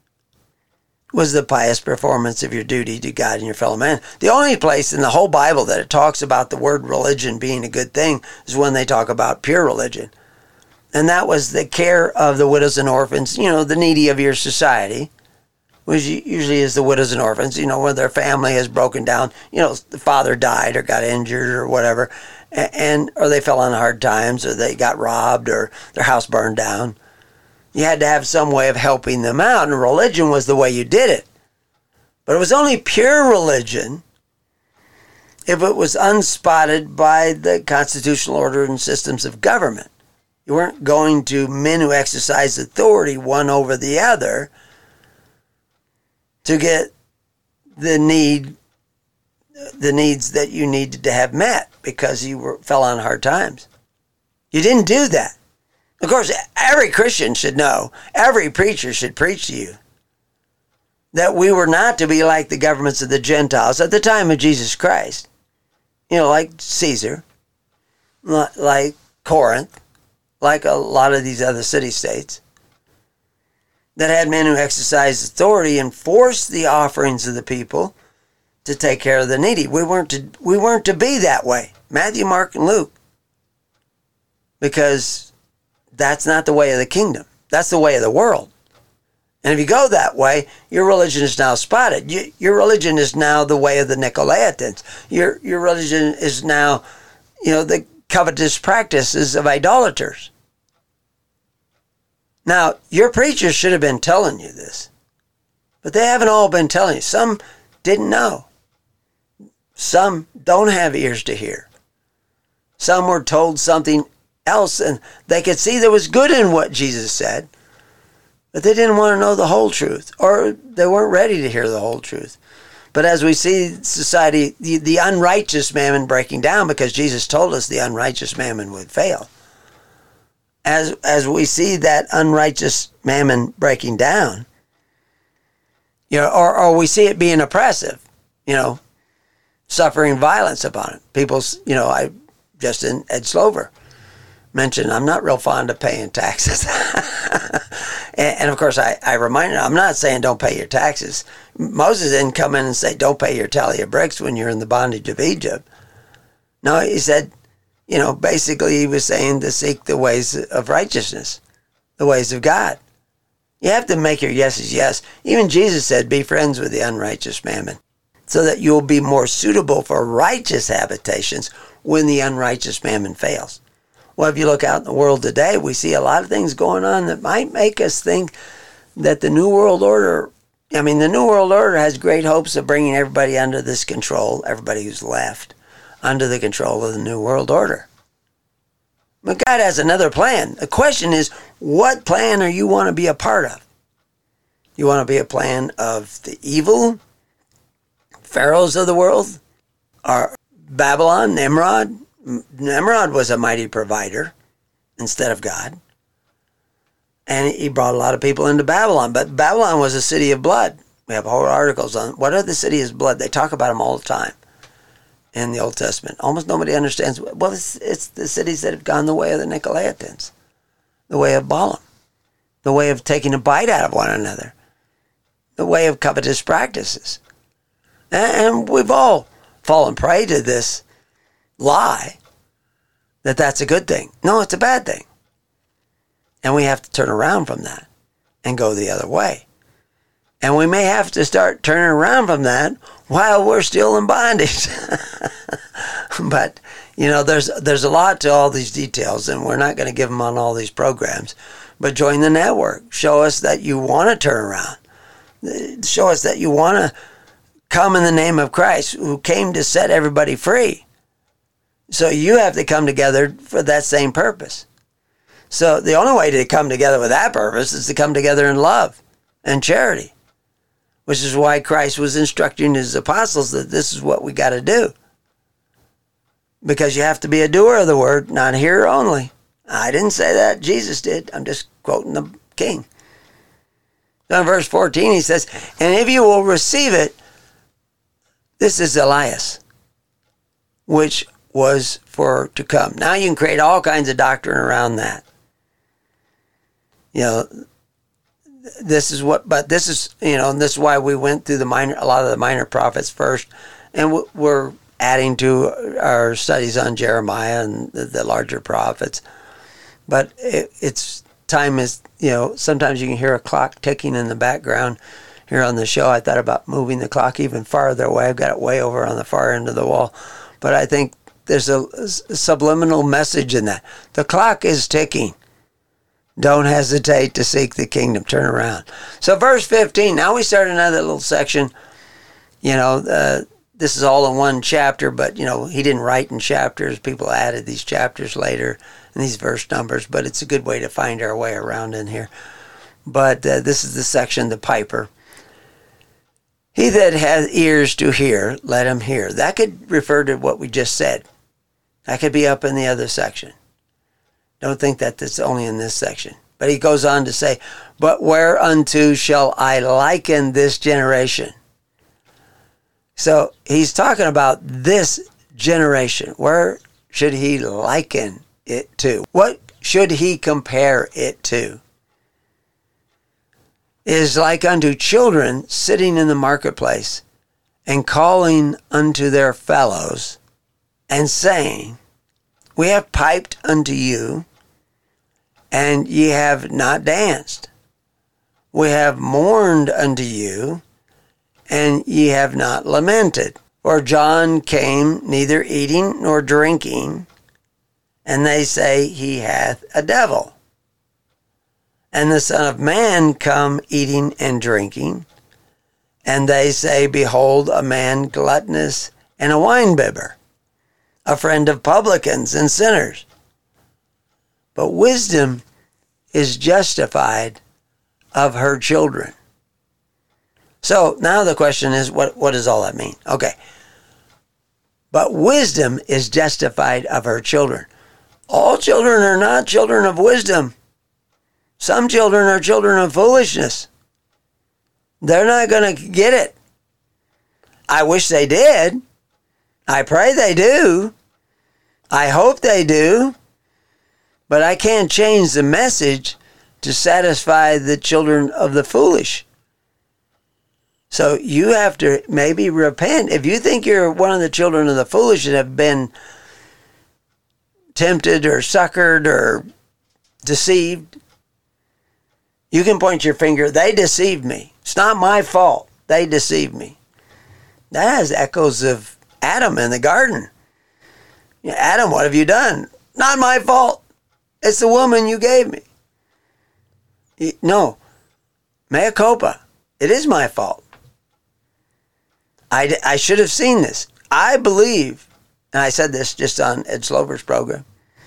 was the pious performance of your duty to God and your fellow man. The only place in the whole Bible that it talks about the word religion being a good thing is when they talk about pure religion. And that was the care of the widows and orphans, the needy of your society, which usually is the widows and orphans, when their family has broken down, the father died or got injured or whatever, or they fell on hard times, or they got robbed, or their house burned down. You had to have some way of helping them out, and religion was the way you did it. But it was only pure religion if it was unspotted by the constitutional order and systems of government. You weren't going to men who exercised authority one over the other to get the needs that you needed to have met because you fell on hard times. You didn't do that. Of course, every Christian should know, every preacher should preach to you that we were not to be like the governments of the Gentiles at the time of Jesus Christ. You know, like Caesar, like Corinth, like a lot of these other city-states that had men who exercised authority and forced the offerings of the people to take care of the needy. We weren't to be that way. Matthew, Mark, and Luke. Because that's not the way of the kingdom. That's the way of the world. And if you go that way, your religion is now spotted. Your religion is now the way of the Nicolaitans. Your religion is now, the covetous practices of idolaters. Now, your preachers should have been telling you this. But they haven't all been telling you. Some didn't know. Some don't have ears to hear. Some were told something else, and they could see there was good in what Jesus said, but they didn't want to know the whole truth, or they weren't ready to hear the whole truth. But as we see society, the unrighteous mammon breaking down, because Jesus told us the unrighteous mammon would fail. As we see that unrighteous mammon breaking down, or we see it being oppressive, suffering violence upon it. Justin Ed Slover mentioned, I'm not real fond of paying taxes. and of course, I reminded him, I'm not saying don't pay your taxes. Moses didn't come in and say, don't pay your tally of bricks when you're in the bondage of Egypt. No, he said, basically he was saying to seek the ways of righteousness, the ways of God. You have to make your yeses yes. Even Jesus said, be friends with the unrighteous mammon, so that you'll be more suitable for righteous habitations when the unrighteous mammon fails. Well, if you look out in the world today, we see a lot of things going on that might make us think that the New World Order, the New World Order has great hopes of bringing everybody under this control, everybody who's left, under the control of the New World Order. But God has another plan. The question is, what plan are you want to be a part of? You want to be a plan of the evil pharaohs of the world? Or Babylon, Nimrod? Nimrod was a mighty provider instead of God. And he brought a lot of people into Babylon. But Babylon was a city of blood. We have whole articles on what are the cities of blood. They talk about them all the time in the Old Testament. Almost nobody understands. Well, it's the cities that have gone the way of the Nicolaitans, the way of Balaam, the way of taking a bite out of one another, the way of covetous practices. And we've all fallen prey to this lie that that's a good thing. No, it's a bad thing. And we have to turn around from that and go the other way. And we may have to start turning around from that while we're still in bondage. But, there's a lot to all these details, and we're not going to give them on all these programs. But join the network. Show us that you want to turn around. Show us that you want to come in the name of Christ, who came to set everybody free. So you have to come together for that same purpose. So the only way to come together with that purpose is to come together in love and charity, which is why Christ was instructing his apostles that this is what we got to do. Because you have to be a doer of the word, not a hearer only. I didn't say that. Jesus did. I'm just quoting the king. So in verse 14 he says, and if you will receive it, this is Elias, which was for to come. Now you can create all kinds of doctrine around that. This is why we went through a lot of the minor prophets first, and we're adding to our studies on Jeremiah and the larger prophets. But it's time is, sometimes you can hear a clock ticking in the background here on the show. I thought about moving the clock even farther away. I've got it way over on the far end of the wall. But I think there's a subliminal message in that. The clock is ticking. Don't hesitate to seek the kingdom. Turn around. So verse 15, now we start another little section. This is all in one chapter, but, he didn't write in chapters. People added these chapters later, in these verse numbers, but it's a good way to find our way around in here. But this is the section, the piper. He that hath ears to hear, let him hear. That could refer to what we just said. That could be up in the other section. Don't think that it's only in this section. But he goes on to say, but whereunto shall I liken this generation? So he's talking about this generation. Where should he liken it to? What should he compare it to? It is like unto children sitting in the marketplace and calling unto their fellows and saying, we have piped unto you, and ye have not danced. We have mourned unto you, and ye have not lamented. For John came neither eating nor drinking, and they say he hath a devil. And the Son of Man come eating and drinking, and they say, behold, a man gluttonous and a winebibber, a friend of publicans and sinners. But wisdom is justified of her children. So now the question is, what does all that mean? Okay. But wisdom is justified of her children. All children are not children of wisdom. Some children are children of foolishness. They're not going to get it. I wish they did. I pray they do. I hope they do. But I can't change the message to satisfy the children of the foolish. So you have to maybe repent. If you think you're one of the children of the foolish that have been tempted or suckered or deceived, you can point your finger, they deceived me. It's not my fault. They deceived me. That has echoes of Adam in the garden. Adam, what have you done? Not my fault. It's the woman you gave me. No. Mea culpa. It is my fault. I should have seen this. I believe, and I said this just on Ed Slover's program,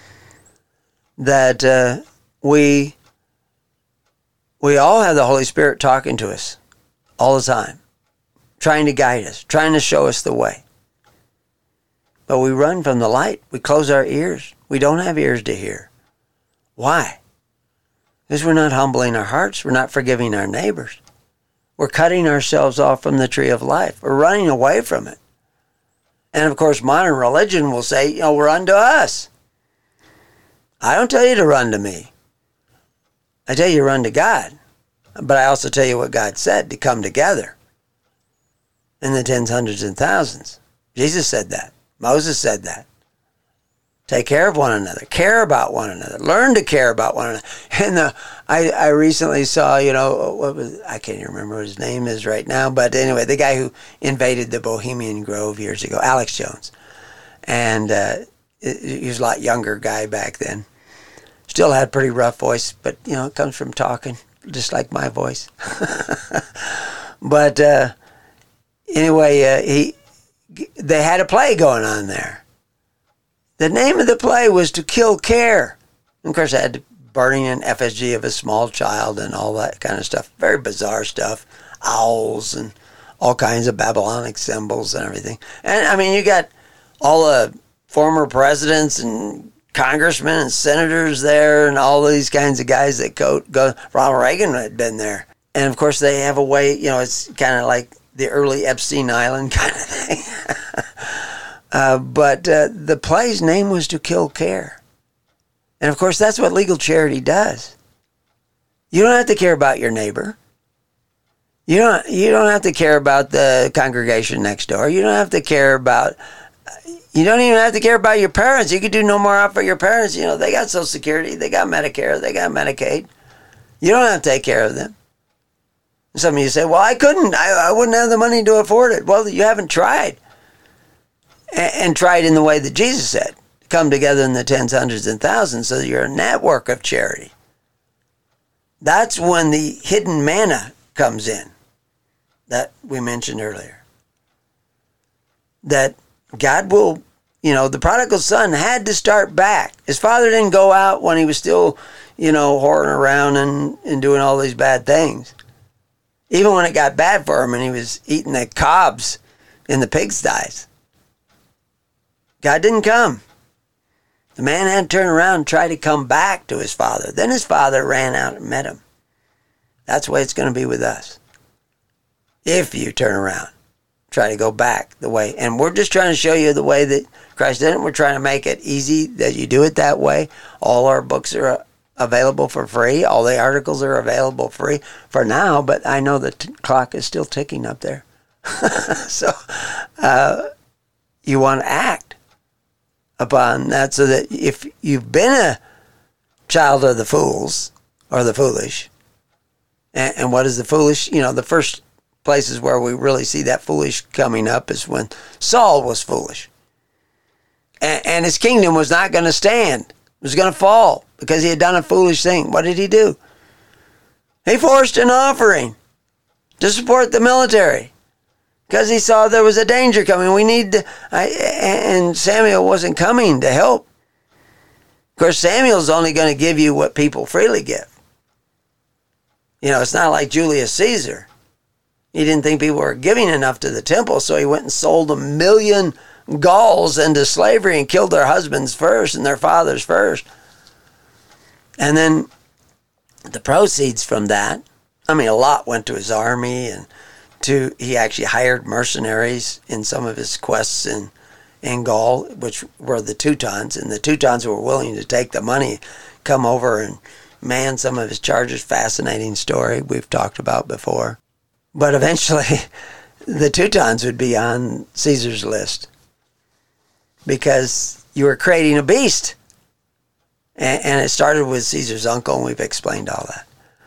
that we all have the Holy Spirit talking to us all the time, trying to guide us, trying to show us the way. But we run from the light. We close our ears. We don't have ears to hear. Why? Because we're not humbling our hearts. We're not forgiving our neighbors. We're cutting ourselves off from the tree of life. We're running away from it. And of course, modern religion will say, run to us. I don't tell you to run to me. I tell you to run to God. But I also tell you what God said, to come together in the tens, hundreds, and thousands. Jesus said that. Moses said that. Take care of one another. Care about one another. Learn to care about one another. And I recently saw, I can't even remember what his name is right now, but anyway, the guy who invaded the Bohemian Grove years ago, Alex Jones. And he was a lot younger guy back then. Still had a pretty rough voice, but, it comes from talking, just like my voice. But anyway, they had a play going on there. The name of the play was To Kill Care. And of course, I had burning an FSG of a small child and all that kind of stuff. Very bizarre stuff. Owls and all kinds of Babylonic symbols and everything. And, you got all the former presidents and congressmen and senators there and all these kinds of guys that go. Ronald Reagan had been there. And, of course, they have a way, it's kind of like the early Epstein Island kind of thing. But the play's name was To Kill Care. And of course, that's what legal charity does. You don't have to care about your neighbor. You don't have to care about the congregation next door. You don't have to care about, you don't even have to care about your parents. You could do no more out for your parents. They got Social Security, they got Medicare, they got Medicaid. You don't have to take care of them. Some of you say, well, I couldn't. I wouldn't have the money to afford it. Well, you haven't tried. And tried in the way that Jesus said. Come together in the tens, hundreds, and thousands so that you're a network of charity. That's when the hidden manna comes in that we mentioned earlier. That God will The prodigal son had to start back. His father didn't go out when he was still, whoring around and doing all these bad things. Even when it got bad for him and he was eating the cobs in the pigsties. God didn't come. The man had to turn around and try to come back to his father. Then his father ran out and met him. That's the way it's going to be with us. If you turn around, try to go back the way. And we're just trying to show you the way that Christ did it. We're trying to make it easy that you do it that way. All our books are available for free. All the articles are available free for now, but I know the clock is still ticking up there. So you want to act upon that so that if you've been a child of the fools or the foolish, and what is the foolish? The first places where we really see that foolish coming up is when Saul was foolish. And his kingdom was not going to stand. It was going to fall because he had done a foolish thing. What did he do? He forced an offering to support the military because he saw there was a danger coming. And Samuel wasn't coming to help. Of course, Samuel's only going to give you what people freely give. It's not like Julius Caesar. He didn't think people were giving enough to the temple, so he went and sold 1 million Gauls into slavery and killed their husbands first and their fathers first. And then the proceeds from that, a lot went to his army, and he actually hired mercenaries in some of his quests in Gaul, which were the Teutons, and the Teutons were willing to take the money, come over and man some of his charges. Fascinating story we've talked about before. But eventually, the Teutons would be on Caesar's list because you were creating a beast. And it started with Caesar's uncle, and we've explained all that.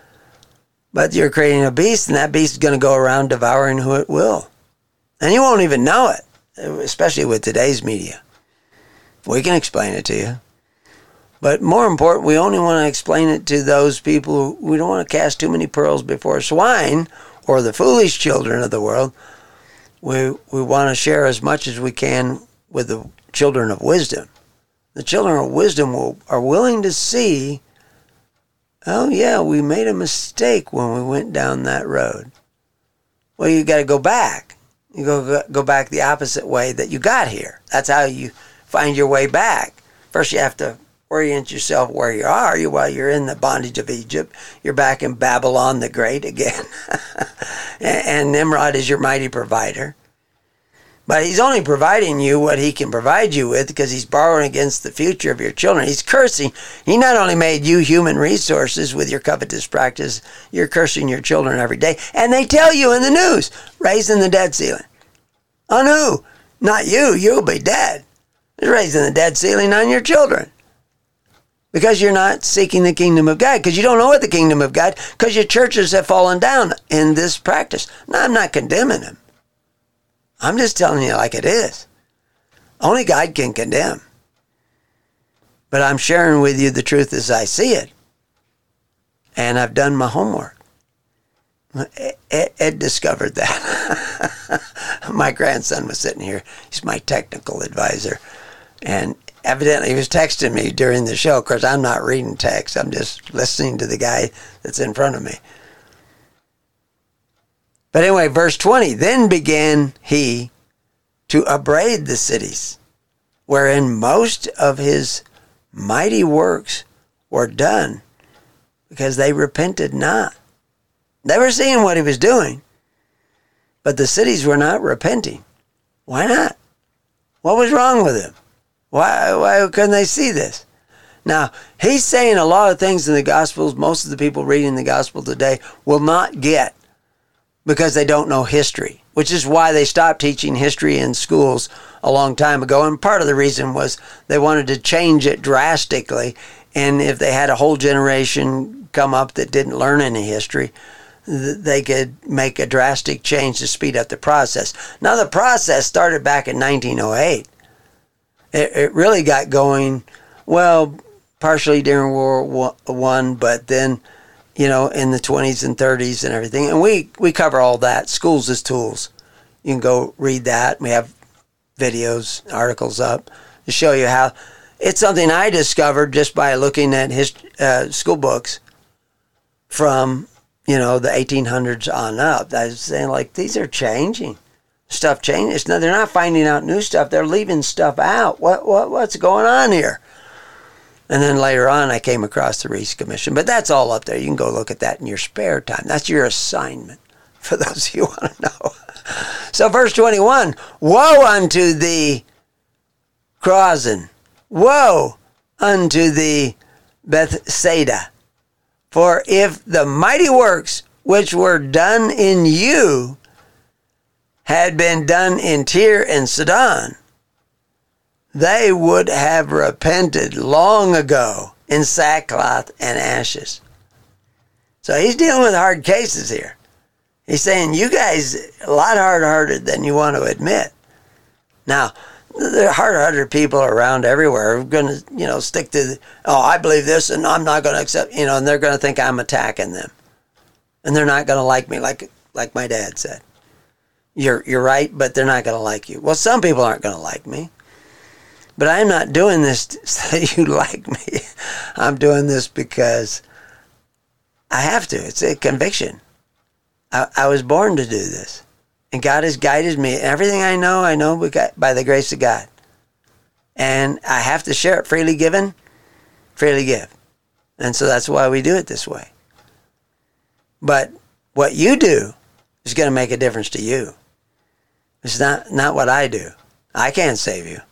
But you're creating a beast, and that beast is going to go around devouring who it will. And you won't even know it, especially with today's media. We can explain it to you. But more important, we only want to explain it to those people we don't want to cast too many pearls before swine, or the foolish children of the world. We want to share as much as we can with the children of wisdom. The children of wisdom are willing to see, oh yeah, we made a mistake when we went down that road. Well, you got to go back. You go back the opposite way that you got here. That's how you find your way back. First, you have to orient yourself where you are. While you're in the bondage of Egypt, you're back in Babylon the Great again. And Nimrod is your mighty provider. But he's only providing you what he can provide you with because he's borrowing against the future of your children. He's cursing. He not only made you human resources with your covetous practice, you're cursing your children every day. And they tell you in the news, raising the debt ceiling. On who? Not you. You'll be dead. They're raising the debt ceiling on your children. Because you're not seeking the kingdom of God. Because you don't know what the kingdom of God. Because your churches have fallen down in this practice. No, I'm not condemning them. I'm just telling you like it is. Only God can condemn. But I'm sharing with you the truth as I see it. And I've done my homework. Ed discovered that. My grandson was sitting here. He's my technical advisor. And evidently he was texting me during the show. Of course, I'm not reading text. I'm just listening to the guy that's in front of me. But anyway, verse 20, then began he to upbraid the cities, wherein most of his mighty works were done, because they repented not. They were seeing what he was doing, but the cities were not repenting. Why not? What was wrong with him? Why couldn't they see this? Now, he's saying a lot of things in the Gospels most of the people reading the Gospel today will not get because they don't know history, which is why they stopped teaching history in schools a long time ago. And part of the reason was they wanted to change it drastically. And if they had a whole generation come up that didn't learn any history, they could make a drastic change to speed up the process. Now, the process started back in 1908. It really got going, well, partially during World War I, but then, in the 20s and 30s and everything. And we cover all that. Schools as Tools. You can go read that. We have videos, articles up to show you how it's something I discovered just by looking at his school books from, the 1800s on up. I was saying, like, these are changing. Stuff changing. They're not finding out new stuff. They're leaving stuff out. What's going on here? And then later on, I came across the Reese Commission. But that's all up there. You can go look at that in your spare time. That's your assignment for those of you who want to know. So verse 21, woe unto thee, Chorazin. Woe unto thee, Bethsaida. For if the mighty works which were done in you had been done in Tyre and Sidon, they would have repented long ago in sackcloth and ashes. So he's dealing with hard cases here. He's saying, you guys a lot hard-hearted than you want to admit. Now, there are hard-hearted people around everywhere who are going to, stick to, I believe this and I'm not going to accept, and they're going to think I'm attacking them. And they're not going to like me, like my dad said. You're right, but they're not going to like you. Well, some people aren't going to like me. But I'm not doing this so you like me. I'm doing this because I have to. It's a conviction. I was born to do this. And God has guided me. Everything I know by the grace of God. And I have to share it. Freely given, freely give. And so that's why we do it this way. But what you do is going to make a difference to you. It's not what I do. I can't save you.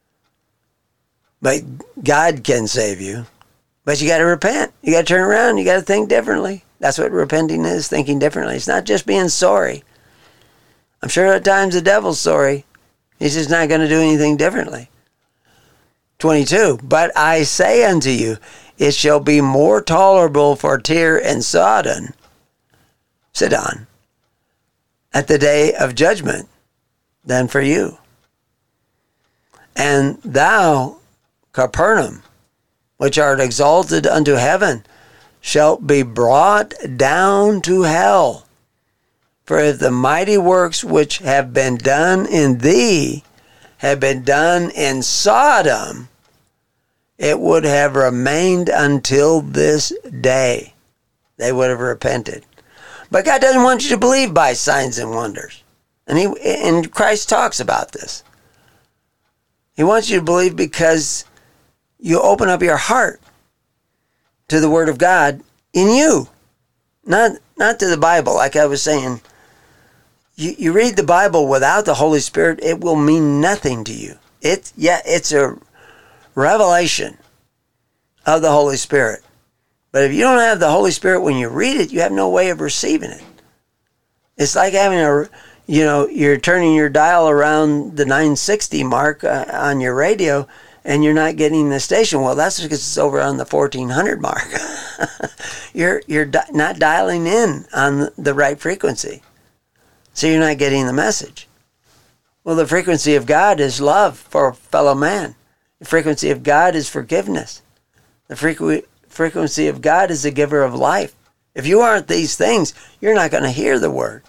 But God can save you. But you got to repent. You got to turn around. You got to think differently. That's what repenting is, thinking differently. It's not just being sorry. I'm sure at times the devil's sorry. He's just not going to do anything differently. 22, but I say unto you, it shall be more tolerable for Tyre and Sidon, at the day of judgment than for you. And thou, Capernaum, which art exalted unto heaven, shalt be brought down to hell. For if the mighty works which have been done in thee had been done in Sodom, it would have remained until this day. They would have repented. But God doesn't want you to believe by signs and wonders. And Christ talks about this. He wants you to believe because you open up your heart to the Word of God in you. Not to the Bible. Like I was saying, you read the Bible without the Holy Spirit, it will mean nothing to you. It's a revelation of the Holy Spirit. But if you don't have the Holy Spirit when you read it, you have no way of receiving it. It's like having you're turning your dial around the 960 mark on your radio and you're not getting the station. Well, that's because it's over on the 1400 mark. You're not dialing in on the right frequency. So you're not getting the message. Well, the frequency of God is love for fellow man. The frequency of God is forgiveness. The frequency of God is the giver of life. If you aren't these things, you're not going to hear the word.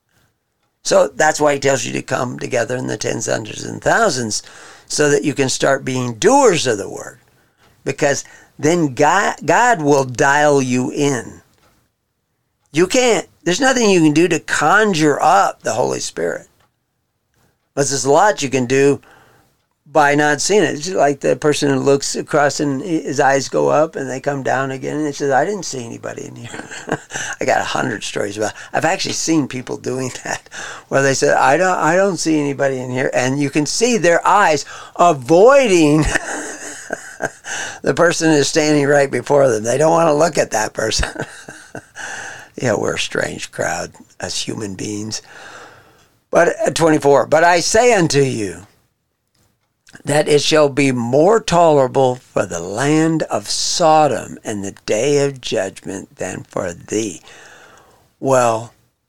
So that's why he tells you to come together in the tens, hundreds, and thousands so that you can start being doers of the word. Because then God will dial you in. You can't. There's nothing you can do to conjure up the Holy Spirit. But there's a lot you can do by not seeing it. It's like the person who looks across and his eyes go up and they come down again and he says, I didn't see anybody in here. I got 100 stories about it. I've actually seen people doing that where they said, I don't see anybody in here. And you can see their eyes avoiding the person who's standing right before them. They don't want to look at that person. Yeah, we're a strange crowd as human beings. But 24, but I say unto you that it shall be more tolerable for the land of Sodom in the day of judgment than for thee. Well,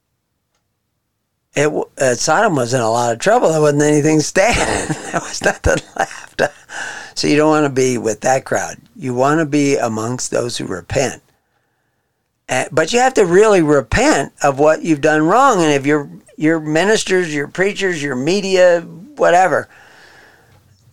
Sodom was in a lot of trouble. There wasn't anything standing. There was nothing left. So you don't want to be with that crowd. You want to be amongst those who repent. But you have to really repent of what you've done wrong. And if your ministers, your preachers, your media, whatever,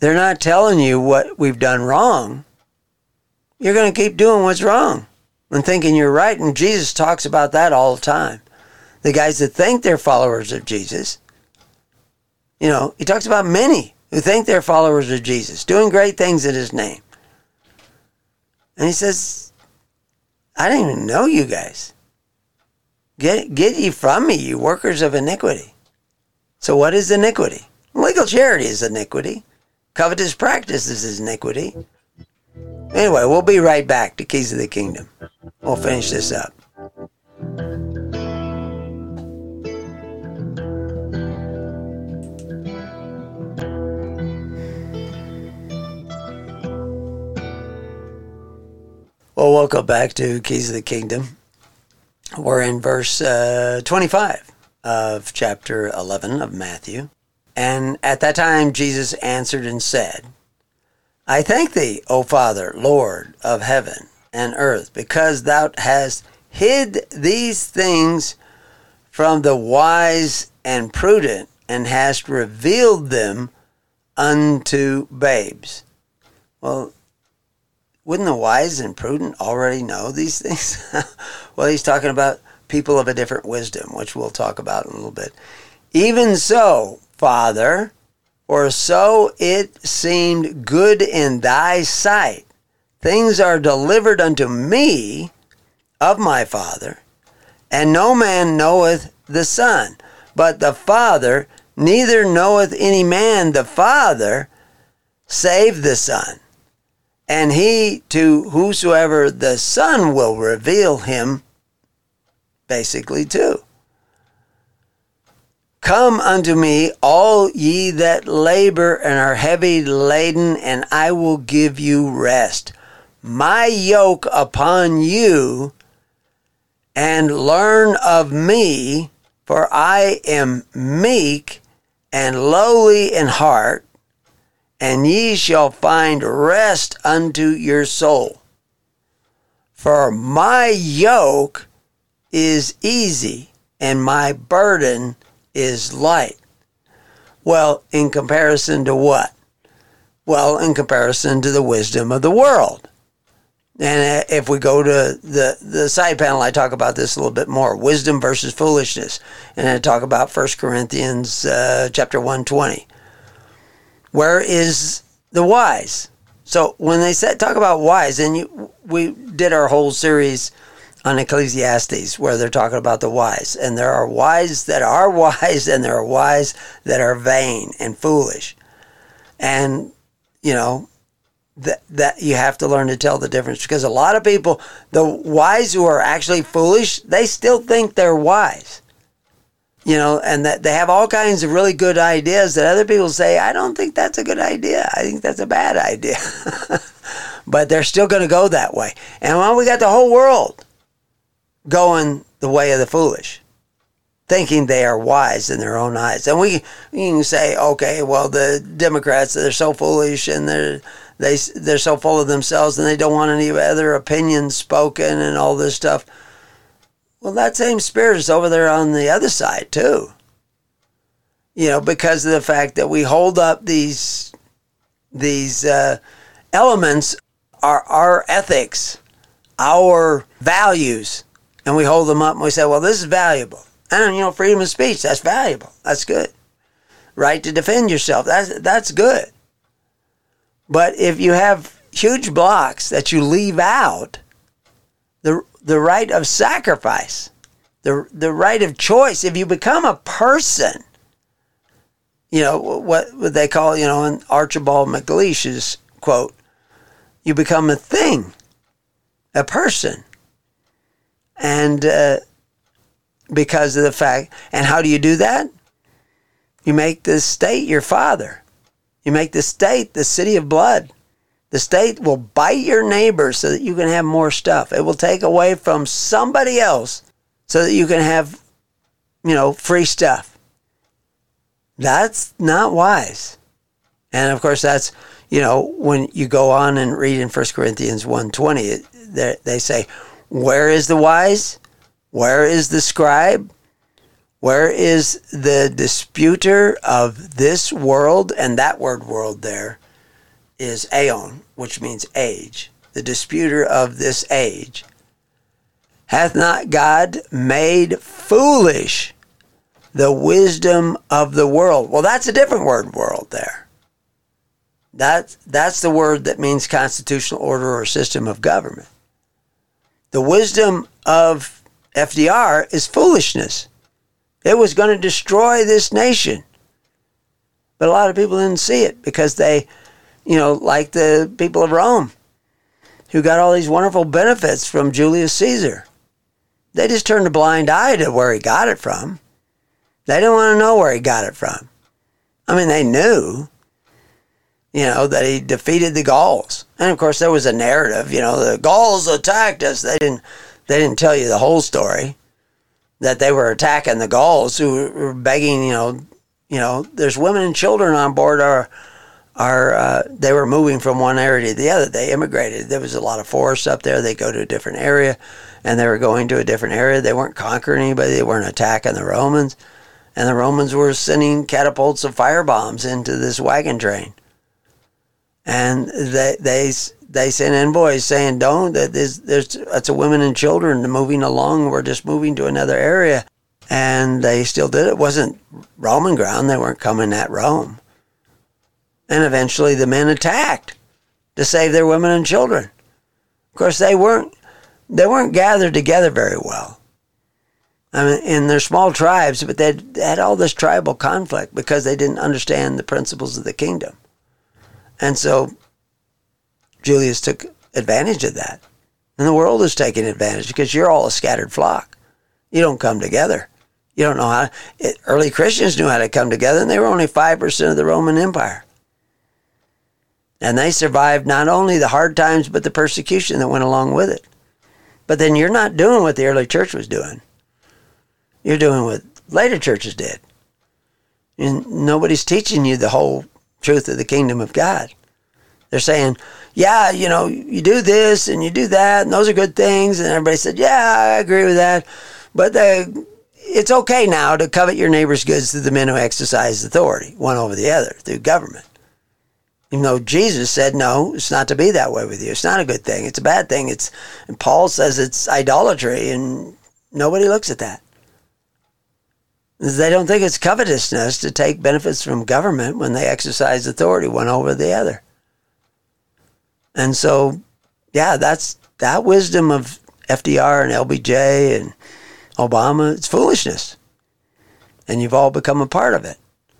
they're not telling you what we've done wrong. You're going to keep doing what's wrong and thinking you're right. And Jesus talks about that all the time. The guys that think they're followers of Jesus, you know, he talks about many who think they're followers of Jesus, doing great things in his name. And he says, I didn't even know you guys. Get ye from me, you workers of iniquity. So what is iniquity? Legal charity is iniquity. Covetous practice is iniquity. Anyway, we'll be right back to Keys of the Kingdom. We'll finish this up. Well, welcome back to Keys of the Kingdom. We're in verse 25 of chapter 11 of Matthew. And at that time, Jesus answered and said, I thank thee, O Father, Lord of heaven and earth, because thou hast hid these things from the wise and prudent, and hast revealed them unto babes. Well, wouldn't the wise and prudent already know these things? Well, he's talking about people of a different wisdom, which we'll talk about in a little bit. Even so, Father, for so it seemed good in thy sight. Things are delivered unto me of my Father, and no man knoweth the Son, but the Father, neither knoweth any man the Father, save the Son. And he to whosoever the Son will reveal him, basically too. Come unto me, all ye that labor and are heavy laden, and I will give you rest. My yoke upon you, and learn of me, for I am meek and lowly in heart, and ye shall find rest unto your soul. For my yoke is easy, and my burden is light. Well, in comparison to what? Well, in comparison to the wisdom of the world. And if we go to the side panel, I talk about this a little bit more. Wisdom versus foolishness. And I talk about 1 Corinthians chapter 1:20. Where is the wise? So when they talk about wise, and we did our whole series on Ecclesiastes where they're talking about the wise. And there are wise that are wise, and there are wise that are vain and foolish. And, you know, that you have to learn to tell the difference, because a lot of people, the wise who are actually foolish, they still think they're wise. You know, and that they have all kinds of really good ideas that other people say, I don't think that's a good idea. I think that's a bad idea. But they're still going to go that way. And well, we got the whole world going the way of the foolish, thinking they are wise in their own eyes. And we can say, okay, well, the Democrats, they're so foolish, and they're so full of themselves, and they don't want any other opinions spoken and all this stuff. Well, that same spirit is over there on the other side too. You know, because of the fact that we hold up these elements, our ethics, our values, and we hold them up and we say, well, this is valuable. And, you know, freedom of speech, that's valuable. That's good. Right to defend yourself, that's good. But if you have huge blocks that you leave out, the right of sacrifice, the right of choice, if you become a person, you know, what they call, you know, in Archibald MacLeish's quote, you become a thing, a person. And because of the fact, and how do you do that? You make the state your father. You make the state the city of blood. The state will bite your neighbor so that you can have more stuff. It will take away from somebody else so that you can have, you know, free stuff. That's not wise. And of course, that's, you know, when you go on and read in 1 Corinthians 1:20, they say, where is the wise? Where is the scribe? Where is the disputer of this world? And that word world there is aeon, which means age, the disputer of this age. Hath not God made foolish the wisdom of the world? Well, that's a different word, world, there. That's the word that means constitutional order or system of government. The wisdom of FDR is foolishness. It was going to destroy this nation. But a lot of people didn't see it because they, like the people of Rome, who got all these wonderful benefits from Julius Caesar. They just turned a blind eye to where he got it from. They didn't want to know where he got it from. I mean, they knew, that he defeated the Gauls. And of course, there was a narrative, the Gauls attacked us. They didn't tell you the whole story, that they were attacking the Gauls who were begging, there's women and children on board they were moving from one area to the other. They immigrated. There was a lot of forest up there. They go to a different area, and they were going to a different area. They weren't conquering anybody. They weren't attacking the Romans. And the Romans were sending catapults of firebombs into this wagon train. And they sent envoys saying, it's a women and children moving along. We're just moving to another area. And they still did it. It wasn't Roman ground. They weren't coming at Rome. And eventually the men attacked to save their women and children. Of course, they weren't gathered together very well. I mean, in their small tribes, but they had all this tribal conflict because they didn't understand the principles of the kingdom. And so Julius took advantage of that. And the world is taking advantage because you're all a scattered flock. You don't come together. You don't know how. Early Christians knew how to come together, and they were only 5% of the Roman Empire. And they survived not only the hard times, but the persecution that went along with it. But then you're not doing what the early church was doing. You're doing what later churches did. And nobody's teaching you the whole truth of the kingdom of God. They're saying, yeah, you do this and you do that, and those are good things. And everybody said, yeah, I agree with that. But it's okay now to covet your neighbor's goods through the men who exercise authority, one over the other, through government. Even though Jesus said, no, it's not to be that way with you. It's not a good thing. It's a bad thing. And Paul says it's idolatry, and nobody looks at that. They don't think it's covetousness to take benefits from government when they exercise authority one over the other. And so, yeah, that wisdom of FDR and LBJ and Obama, it's foolishness. And you've all become a part of it.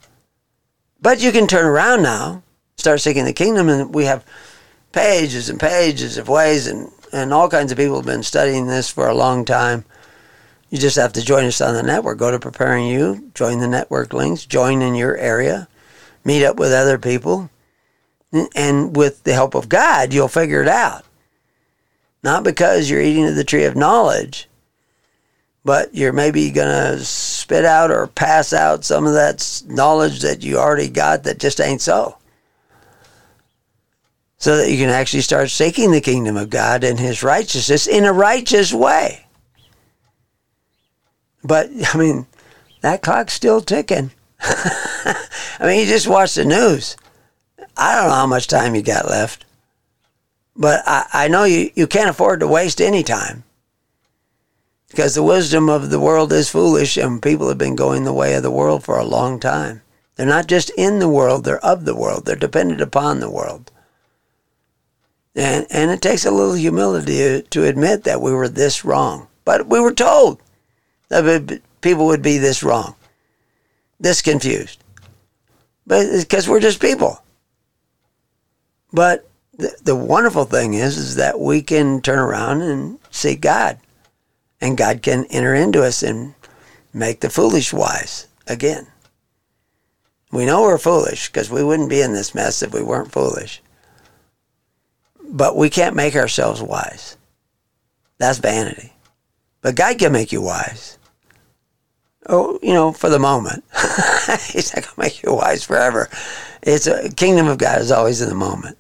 But you can turn around now, start seeking the kingdom, and we have pages and pages of ways, and all kinds of people have been studying this for a long time. You just have to join us on the network. Go to Preparing You, join the network links, join in your area, meet up with other people, and with the help of God, you'll figure it out. Not because you're eating of the tree of knowledge, but you're maybe going to spit out or pass out some of that knowledge that you already got that just ain't so. So that you can actually start seeking the kingdom of God and His righteousness in a righteous way. But, I mean, that clock's still ticking. I mean, you just watch the news. I don't know how much time you got left. But I know you can't afford to waste any time. Because the wisdom of the world is foolish, and people have been going the way of the world for a long time. They're not just in the world, they're of the world. They're dependent upon the world. And it takes a little humility to admit that we were this wrong. But we were told that people would be this wrong, this confused. But it's because we're just people. But the wonderful thing is that we can turn around and seek God. And God can enter into us and make the foolish wise again. We know we're foolish because we wouldn't be in this mess if we weren't foolish. But we can't make ourselves wise. That's vanity. But God can make you wise. Oh, for the moment. He's not going to make you wise forever. It's a kingdom of God is always in the moment.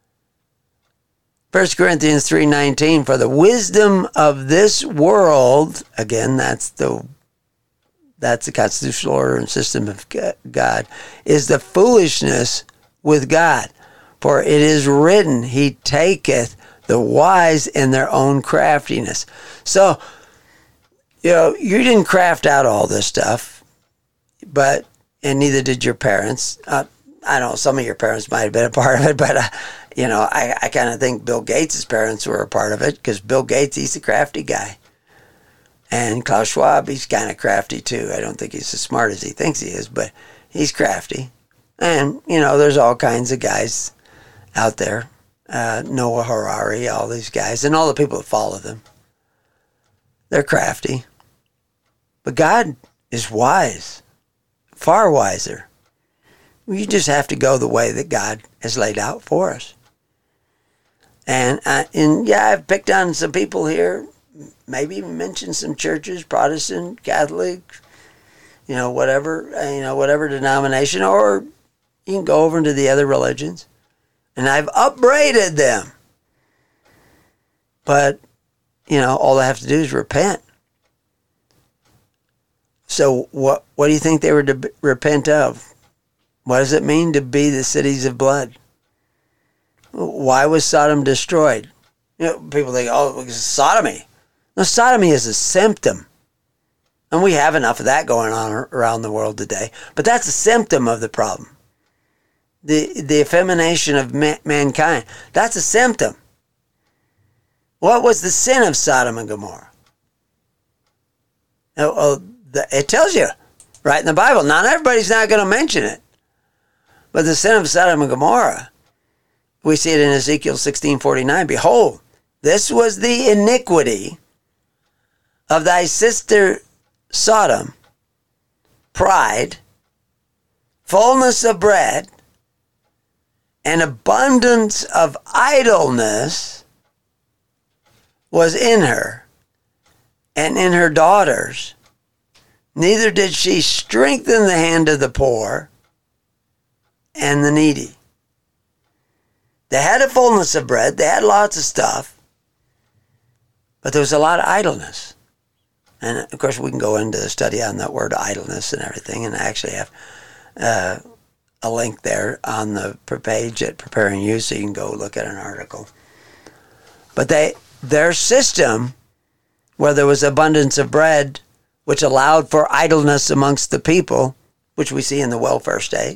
1 Corinthians 3:19, for the wisdom of this world, again, that's the constitutional order and system of God, is the foolishness with God. For it is written, he taketh the wise in their own craftiness. So, you didn't craft out all this stuff, and neither did your parents. I know some of your parents might have been a part of it, but, I kind of think Bill Gates' parents were a part of it, because Bill Gates, he's a crafty guy. And Klaus Schwab, he's kind of crafty too. I don't think he's as smart as he thinks he is, but he's crafty. And, there's all kinds of guys out there. Noah Harari, all these guys, and all the people that follow them. They're crafty. But God is wise, far wiser. You just have to go the way that God has laid out for us. And I've picked on some people here, maybe mentioned some churches, Protestant, Catholic, whatever denomination, or you can go over into the other religions. And I've upbraided them. But, all they have to do is repent. So what do you think they were to repent of? What does it mean to be the cities of blood? Why was Sodom destroyed? People think, because sodomy. No, sodomy is a symptom. And we have enough of that going on around the world today. But that's a symptom of the problem. The effemination of mankind. That's a symptom. What was the sin of Sodom and Gomorrah? It tells you right in the Bible. Not everybody's not going to mention it. But the sin of Sodom and Gomorrah, we see it in Ezekiel 16:49. Behold, this was the iniquity of thy sister Sodom, pride, fullness of bread, and abundance of idleness was in her and in her daughters. Neither did she strengthen the hand of the poor and the needy. They had a fullness of bread. They had lots of stuff. But there was a lot of idleness. And, of course, we can go into the study on that word idleness and everything. And I actually have a link there on the page at Preparing You, so you can go look at an article. But their system, where there was abundance of bread, which allowed for idleness amongst the people, which we see in the welfare state,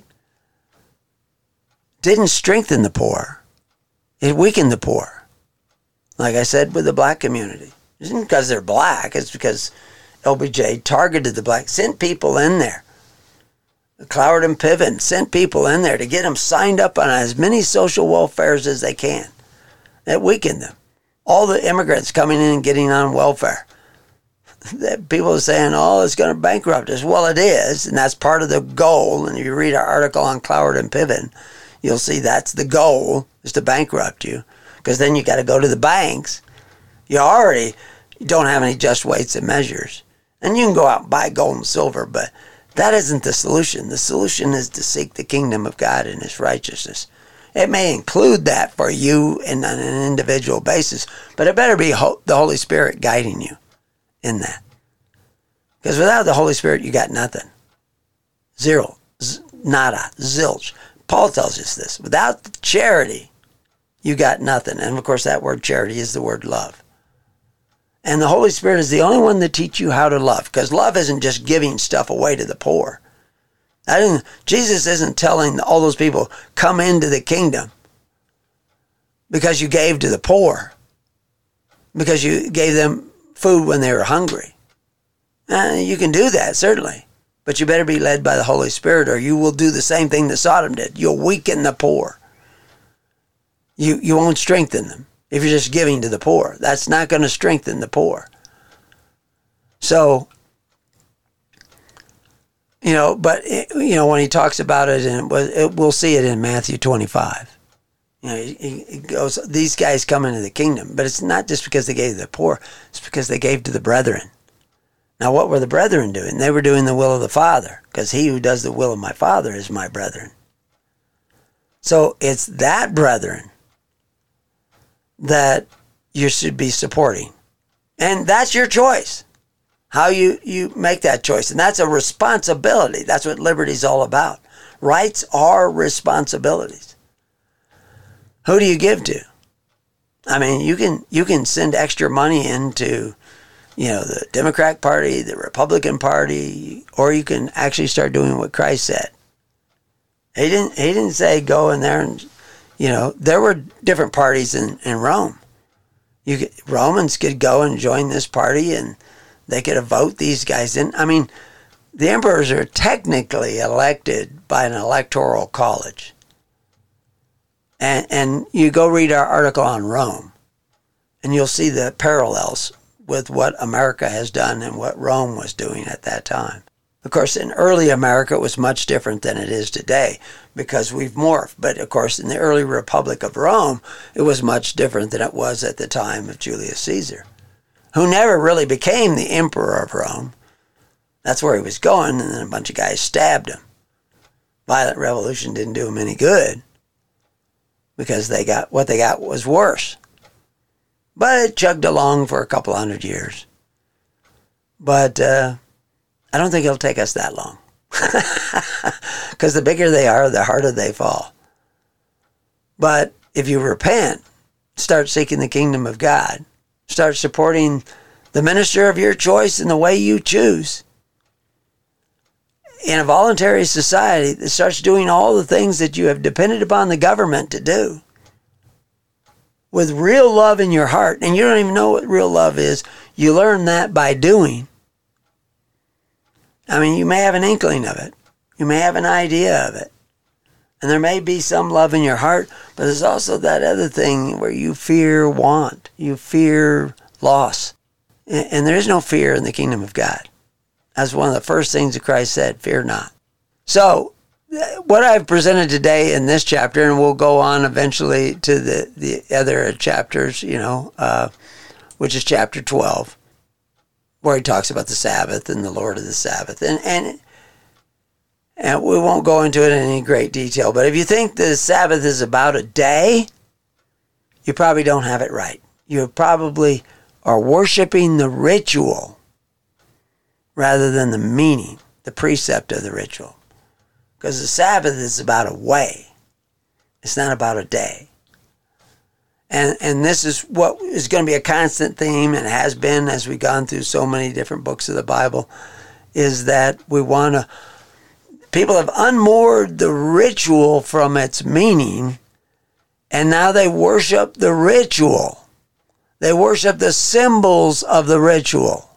didn't strengthen the poor. It weakened the poor. Like I said with the black community. It isn't because they're black. It's because LBJ targeted the black, sent people in there. Cloward and Piven sent people in there to get them signed up on as many social welfares as they can. It weakened them. All the immigrants coming in and getting on welfare. People are saying, it's going to bankrupt us. Well, it is, and that's part of the goal. And if you read our article on Cloward and Piven, you'll see that's the goal, is to bankrupt you. Because then you got to go to the banks. You already don't have any just weights and measures. And you can go out and buy gold and silver, but that isn't the solution. The solution is to seek the kingdom of God and his righteousness. It may include that for you on an individual basis, but it better be the Holy Spirit guiding you in that. Because without the Holy Spirit, you got nothing. Zero. Nada. Zilch. Paul tells us this. Without charity, you got nothing. And of course, that word charity is the word love. And the Holy Spirit is the only one that teach you how to love. Because love isn't just giving stuff away to the poor. Jesus isn't telling all those people, come into the kingdom because you gave to the poor. Because you gave them food when they were hungry. You can do that, certainly. But you better be led by the Holy Spirit, or you will do the same thing that Sodom did. You'll weaken the poor. You won't strengthen them if you're just giving to the poor. That's not going to strengthen the poor. So, when he talks about it, and we'll see it in Matthew 25. He goes, these guys come into the kingdom, but it's not just because they gave to the poor. It's because they gave to the brethren. Now, what were the brethren doing? They were doing the will of the Father, because he who does the will of my Father is my brethren. So it's that brethren that you should be supporting. And that's your choice, how you make that choice. And that's a responsibility. That's what liberty is all about. Rights are responsibilities. who do you give to? I mean, you can send extra money into, the Democratic Party, the Republican Party, or you can actually start doing what Christ said. He didn't say go in there and, there were different parties in Rome. Romans could go and join this party and they could vote these guys in. I mean, the emperors are technically elected by an electoral college. And you go read our article on Rome, and you'll see the parallels with what America has done and what Rome was doing at that time. Of course, in early America, it was much different than it is today because we've morphed. But of course, in the early Republic of Rome, it was much different than it was at the time of Julius Caesar, who never really became the emperor of Rome. That's where he was going, and then a bunch of guys stabbed him. Violent revolution didn't do him any good because what they got was worse. But it chugged along for a couple hundred years. But I don't think it'll take us that long. Because the bigger they are, the harder they fall. But if you repent, start seeking the kingdom of God, start supporting the minister of your choice in the way you choose, in a voluntary society that starts doing all the things that you have depended upon the government to do, with real love in your heart, and you don't even know what real love is, you learn that by doing. I mean, you may have an inkling of it. You may have an idea of it. And there may be some love in your heart, but there's also that other thing where you fear want. You fear loss. And there is no fear in the kingdom of God. That's one of the first things that Christ said, fear not. So, what I've presented today in this chapter, and we'll go on eventually to the other chapters, which is chapter 12, where he talks about the Sabbath and the Lord of the Sabbath. And we won't go into it in any great detail, but if you think the Sabbath is about a day, you probably don't have it right. You probably are worshiping the ritual rather than the meaning, the precept of the ritual. Because the Sabbath is about a way. It's not about a day. And this is what is going to be a constant theme, and has been as we've gone through so many different books of the Bible, is that people have unmoored the ritual from its meaning, and now they worship the ritual. They worship the symbols of the ritual.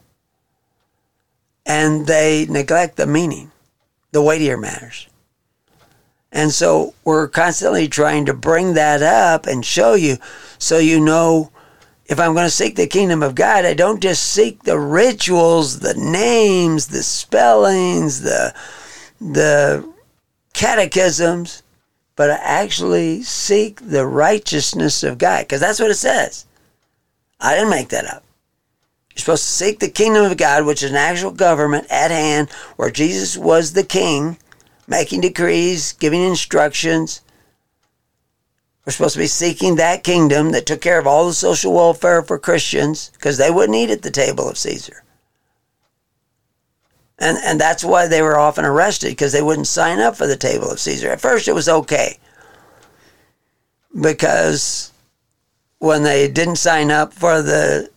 And they neglect the meaning, the weightier matters. And so we're constantly trying to bring that up and show you, so you know, if I'm going to seek the kingdom of God, I don't just seek the rituals, the names, the spellings, the catechisms, but I actually seek the righteousness of God. Because that's what it says. I didn't make that up. You're supposed to seek the kingdom of God, which is an actual government at hand, where Jesus was the king, making decrees, giving instructions. We're supposed to be seeking that kingdom that took care of all the social welfare for Christians, because they wouldn't eat at the table of Caesar. And that's why they were often arrested, because they wouldn't sign up for the table of Caesar. At first it was okay, because when they didn't sign up for it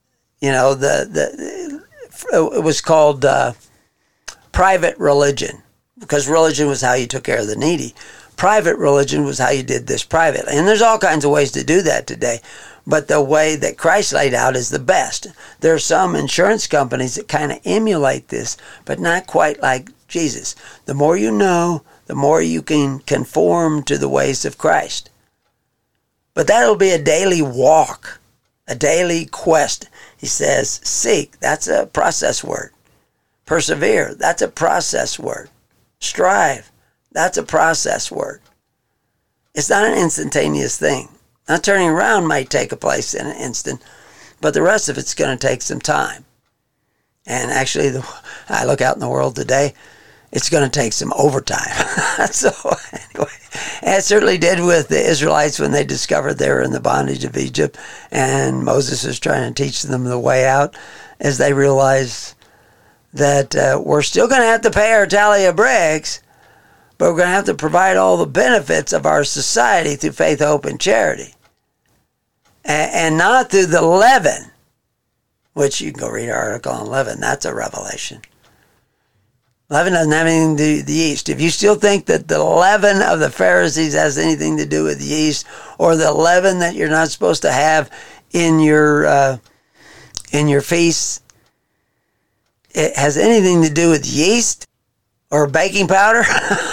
was called private religion, because religion was how you took care of the needy. Private religion was how you did this privately. And there's all kinds of ways to do that today. But the way that Christ laid out is the best. There are some insurance companies that kind of emulate this, but not quite like Jesus. The more you know, the more you can conform to the ways of Christ. But that'll be a daily walk, a daily quest. He says, seek, that's a process word. Persevere, that's a process word. Strive, that's a process word. It's not an instantaneous thing. Now, turning around might take place in an instant, but the rest of it's going to take some time. And actually, I look out in the world today, it's going to take some overtime. So anyway, and it certainly did with the Israelites when they discovered they were in the bondage of Egypt, and Moses was trying to teach them the way out, as they realized that we're still going to have to pay our tally of bricks, but we're going to have to provide all the benefits of our society through faith, hope, and charity. And not through the leaven, which you can go read our article on leaven. That's a revelation. Leaven doesn't have anything to do with the yeast. If you still think that the leaven of the Pharisees has anything to do with the yeast, or the leaven that you're not supposed to have in your feasts, it has anything to do with yeast or baking powder,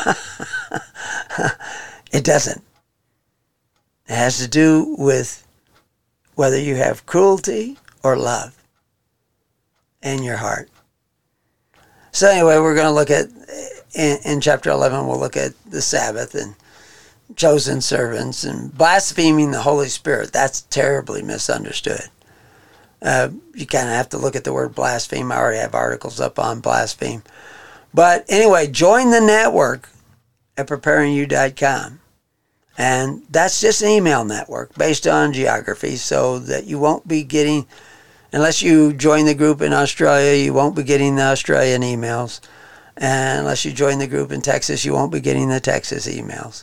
it doesn't. It has to do with whether you have cruelty or love in your heart. So anyway, we're going to look at, in chapter 11, we'll look at the Sabbath and chosen servants and blaspheming the Holy Spirit. That's terribly misunderstood. You kind of have to look at the word blaspheme. I already have articles up on blaspheme. But anyway, join the network at preparingyou.com. And that's just an email network based on geography, so that you won't be getting, unless you join the group in Australia, you won't be getting the Australian emails. And unless you join the group in Texas, you won't be getting the Texas emails.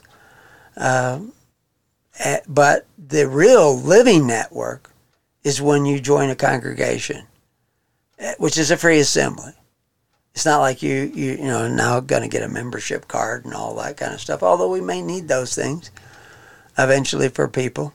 But the real living network is when you join a congregation, which is a free assembly. It's not like you now going to get a membership card and all that kind of stuff, although we may need those things eventually for people.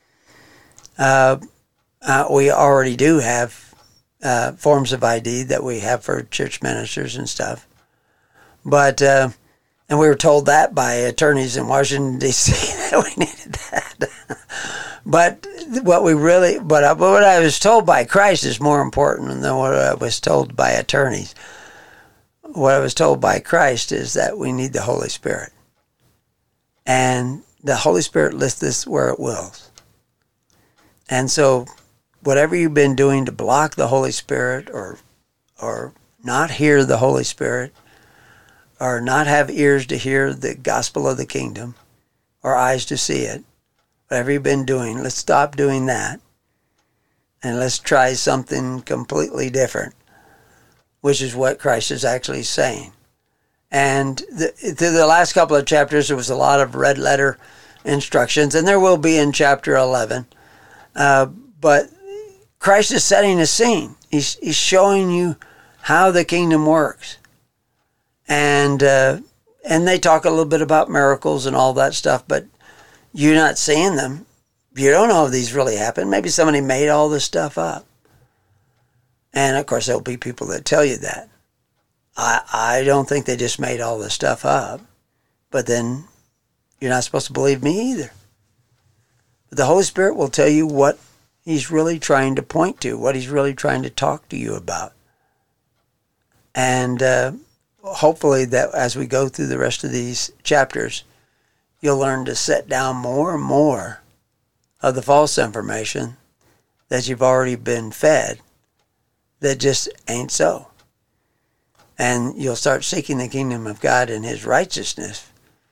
We already do have forms of ID that we have for church ministers and stuff. But, and we were told that by attorneys in Washington, D.C. that we needed that. But what I was told by Christ is more important than what I was told by attorneys. What I was told by Christ is that we need the Holy Spirit. And the Holy Spirit lists this where it wills. And so whatever you've been doing to block the Holy Spirit or not hear the Holy Spirit or not have ears to hear the gospel of the kingdom or eyes to see it, whatever you've been doing, let's stop doing that and let's try something completely different, which is what Christ is actually saying. And through the last couple of chapters, there was a lot of red letter instructions, and there will be in chapter 11. But Christ is setting a scene. He's showing you how the kingdom works. And they talk a little bit about miracles and all that stuff, but you're not seeing them. You don't know if these really happen. Maybe somebody made all this stuff up. And, of course, there'll be people that tell you that. I don't think they just made all this stuff up. But then you're not supposed to believe me either. But the Holy Spirit will tell you what He's really trying to point to, what He's really trying to talk to you about. And hopefully that as we go through the rest of these chapters, you'll learn to set down more and more of the false information that you've already been fed that just ain't so. And you'll start seeking the kingdom of God and His righteousness,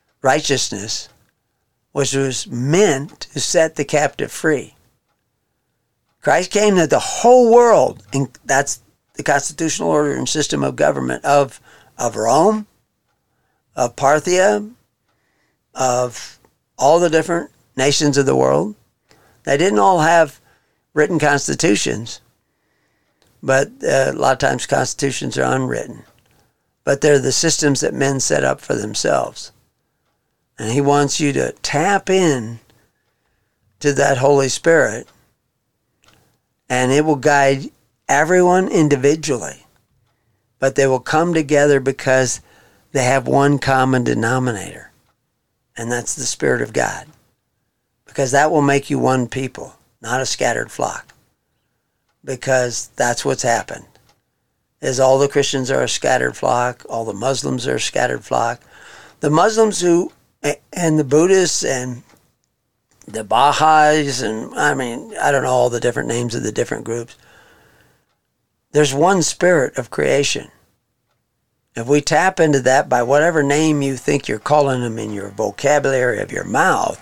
which was meant to set the captive free. Christ came that the whole world, and that's the constitutional order and system of government of Rome, of Parthia, of all the different nations of the world. They didn't all have written constitutions, but a lot of times constitutions are unwritten. But they're the systems that men set up for themselves. And He wants you to tap in to that Holy Spirit, and it will guide everyone individually. But they will come together because they have one common denominator, and that's the Spirit of God. Because that will make you one people, not a scattered flock. Because that's what's happened. Is all the Christians are a scattered flock, all the Muslims are a scattered flock. The Muslims and the Buddhists and the Baha'is, and I don't know all the different names of the different groups. There's one spirit of creation. If we tap into that by whatever name you think you're calling them in your vocabulary of your mouth,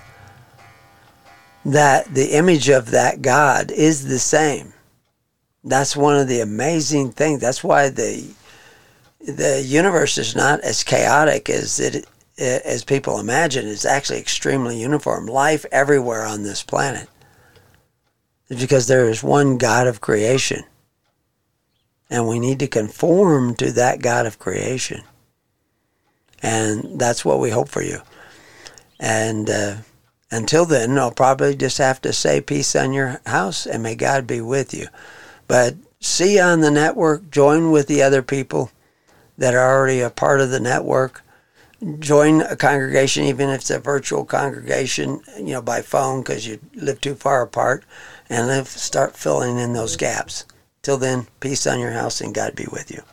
that the image of that God is the same. That's one of the amazing things. That's why the universe is not as chaotic as as people imagine, is actually extremely uniform. Life everywhere on this planet is because there is one God of creation. And we need to conform to that God of creation. And that's what we hope for you. And until then, I'll probably just have to say peace on your house and may God be with you. But see you on the network. Join with the other people that are already a part of the network. Join a congregation, even if it's a virtual congregation, by phone because you live too far apart, and start filling in those gaps. Till then, peace on your house and God be with you.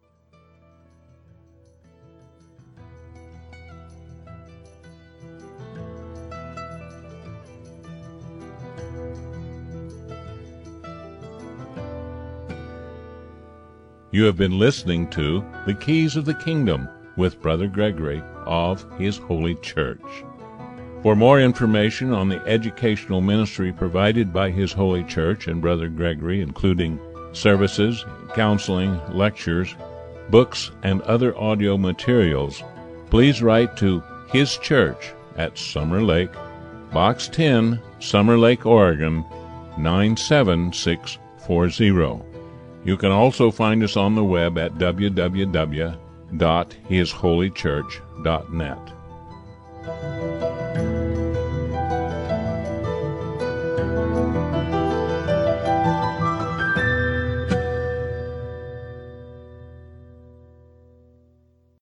You have been listening to The Keys of the Kingdom with Brother Gregory of His Holy Church. For more information on the educational ministry provided by His Holy Church and Brother Gregory, including services, counseling, lectures, books, and other audio materials, please write to His Church at Summer Lake, Box 10, Summer Lake, Oregon, 97640. You can also find us on the web at www.hisholychurch.net.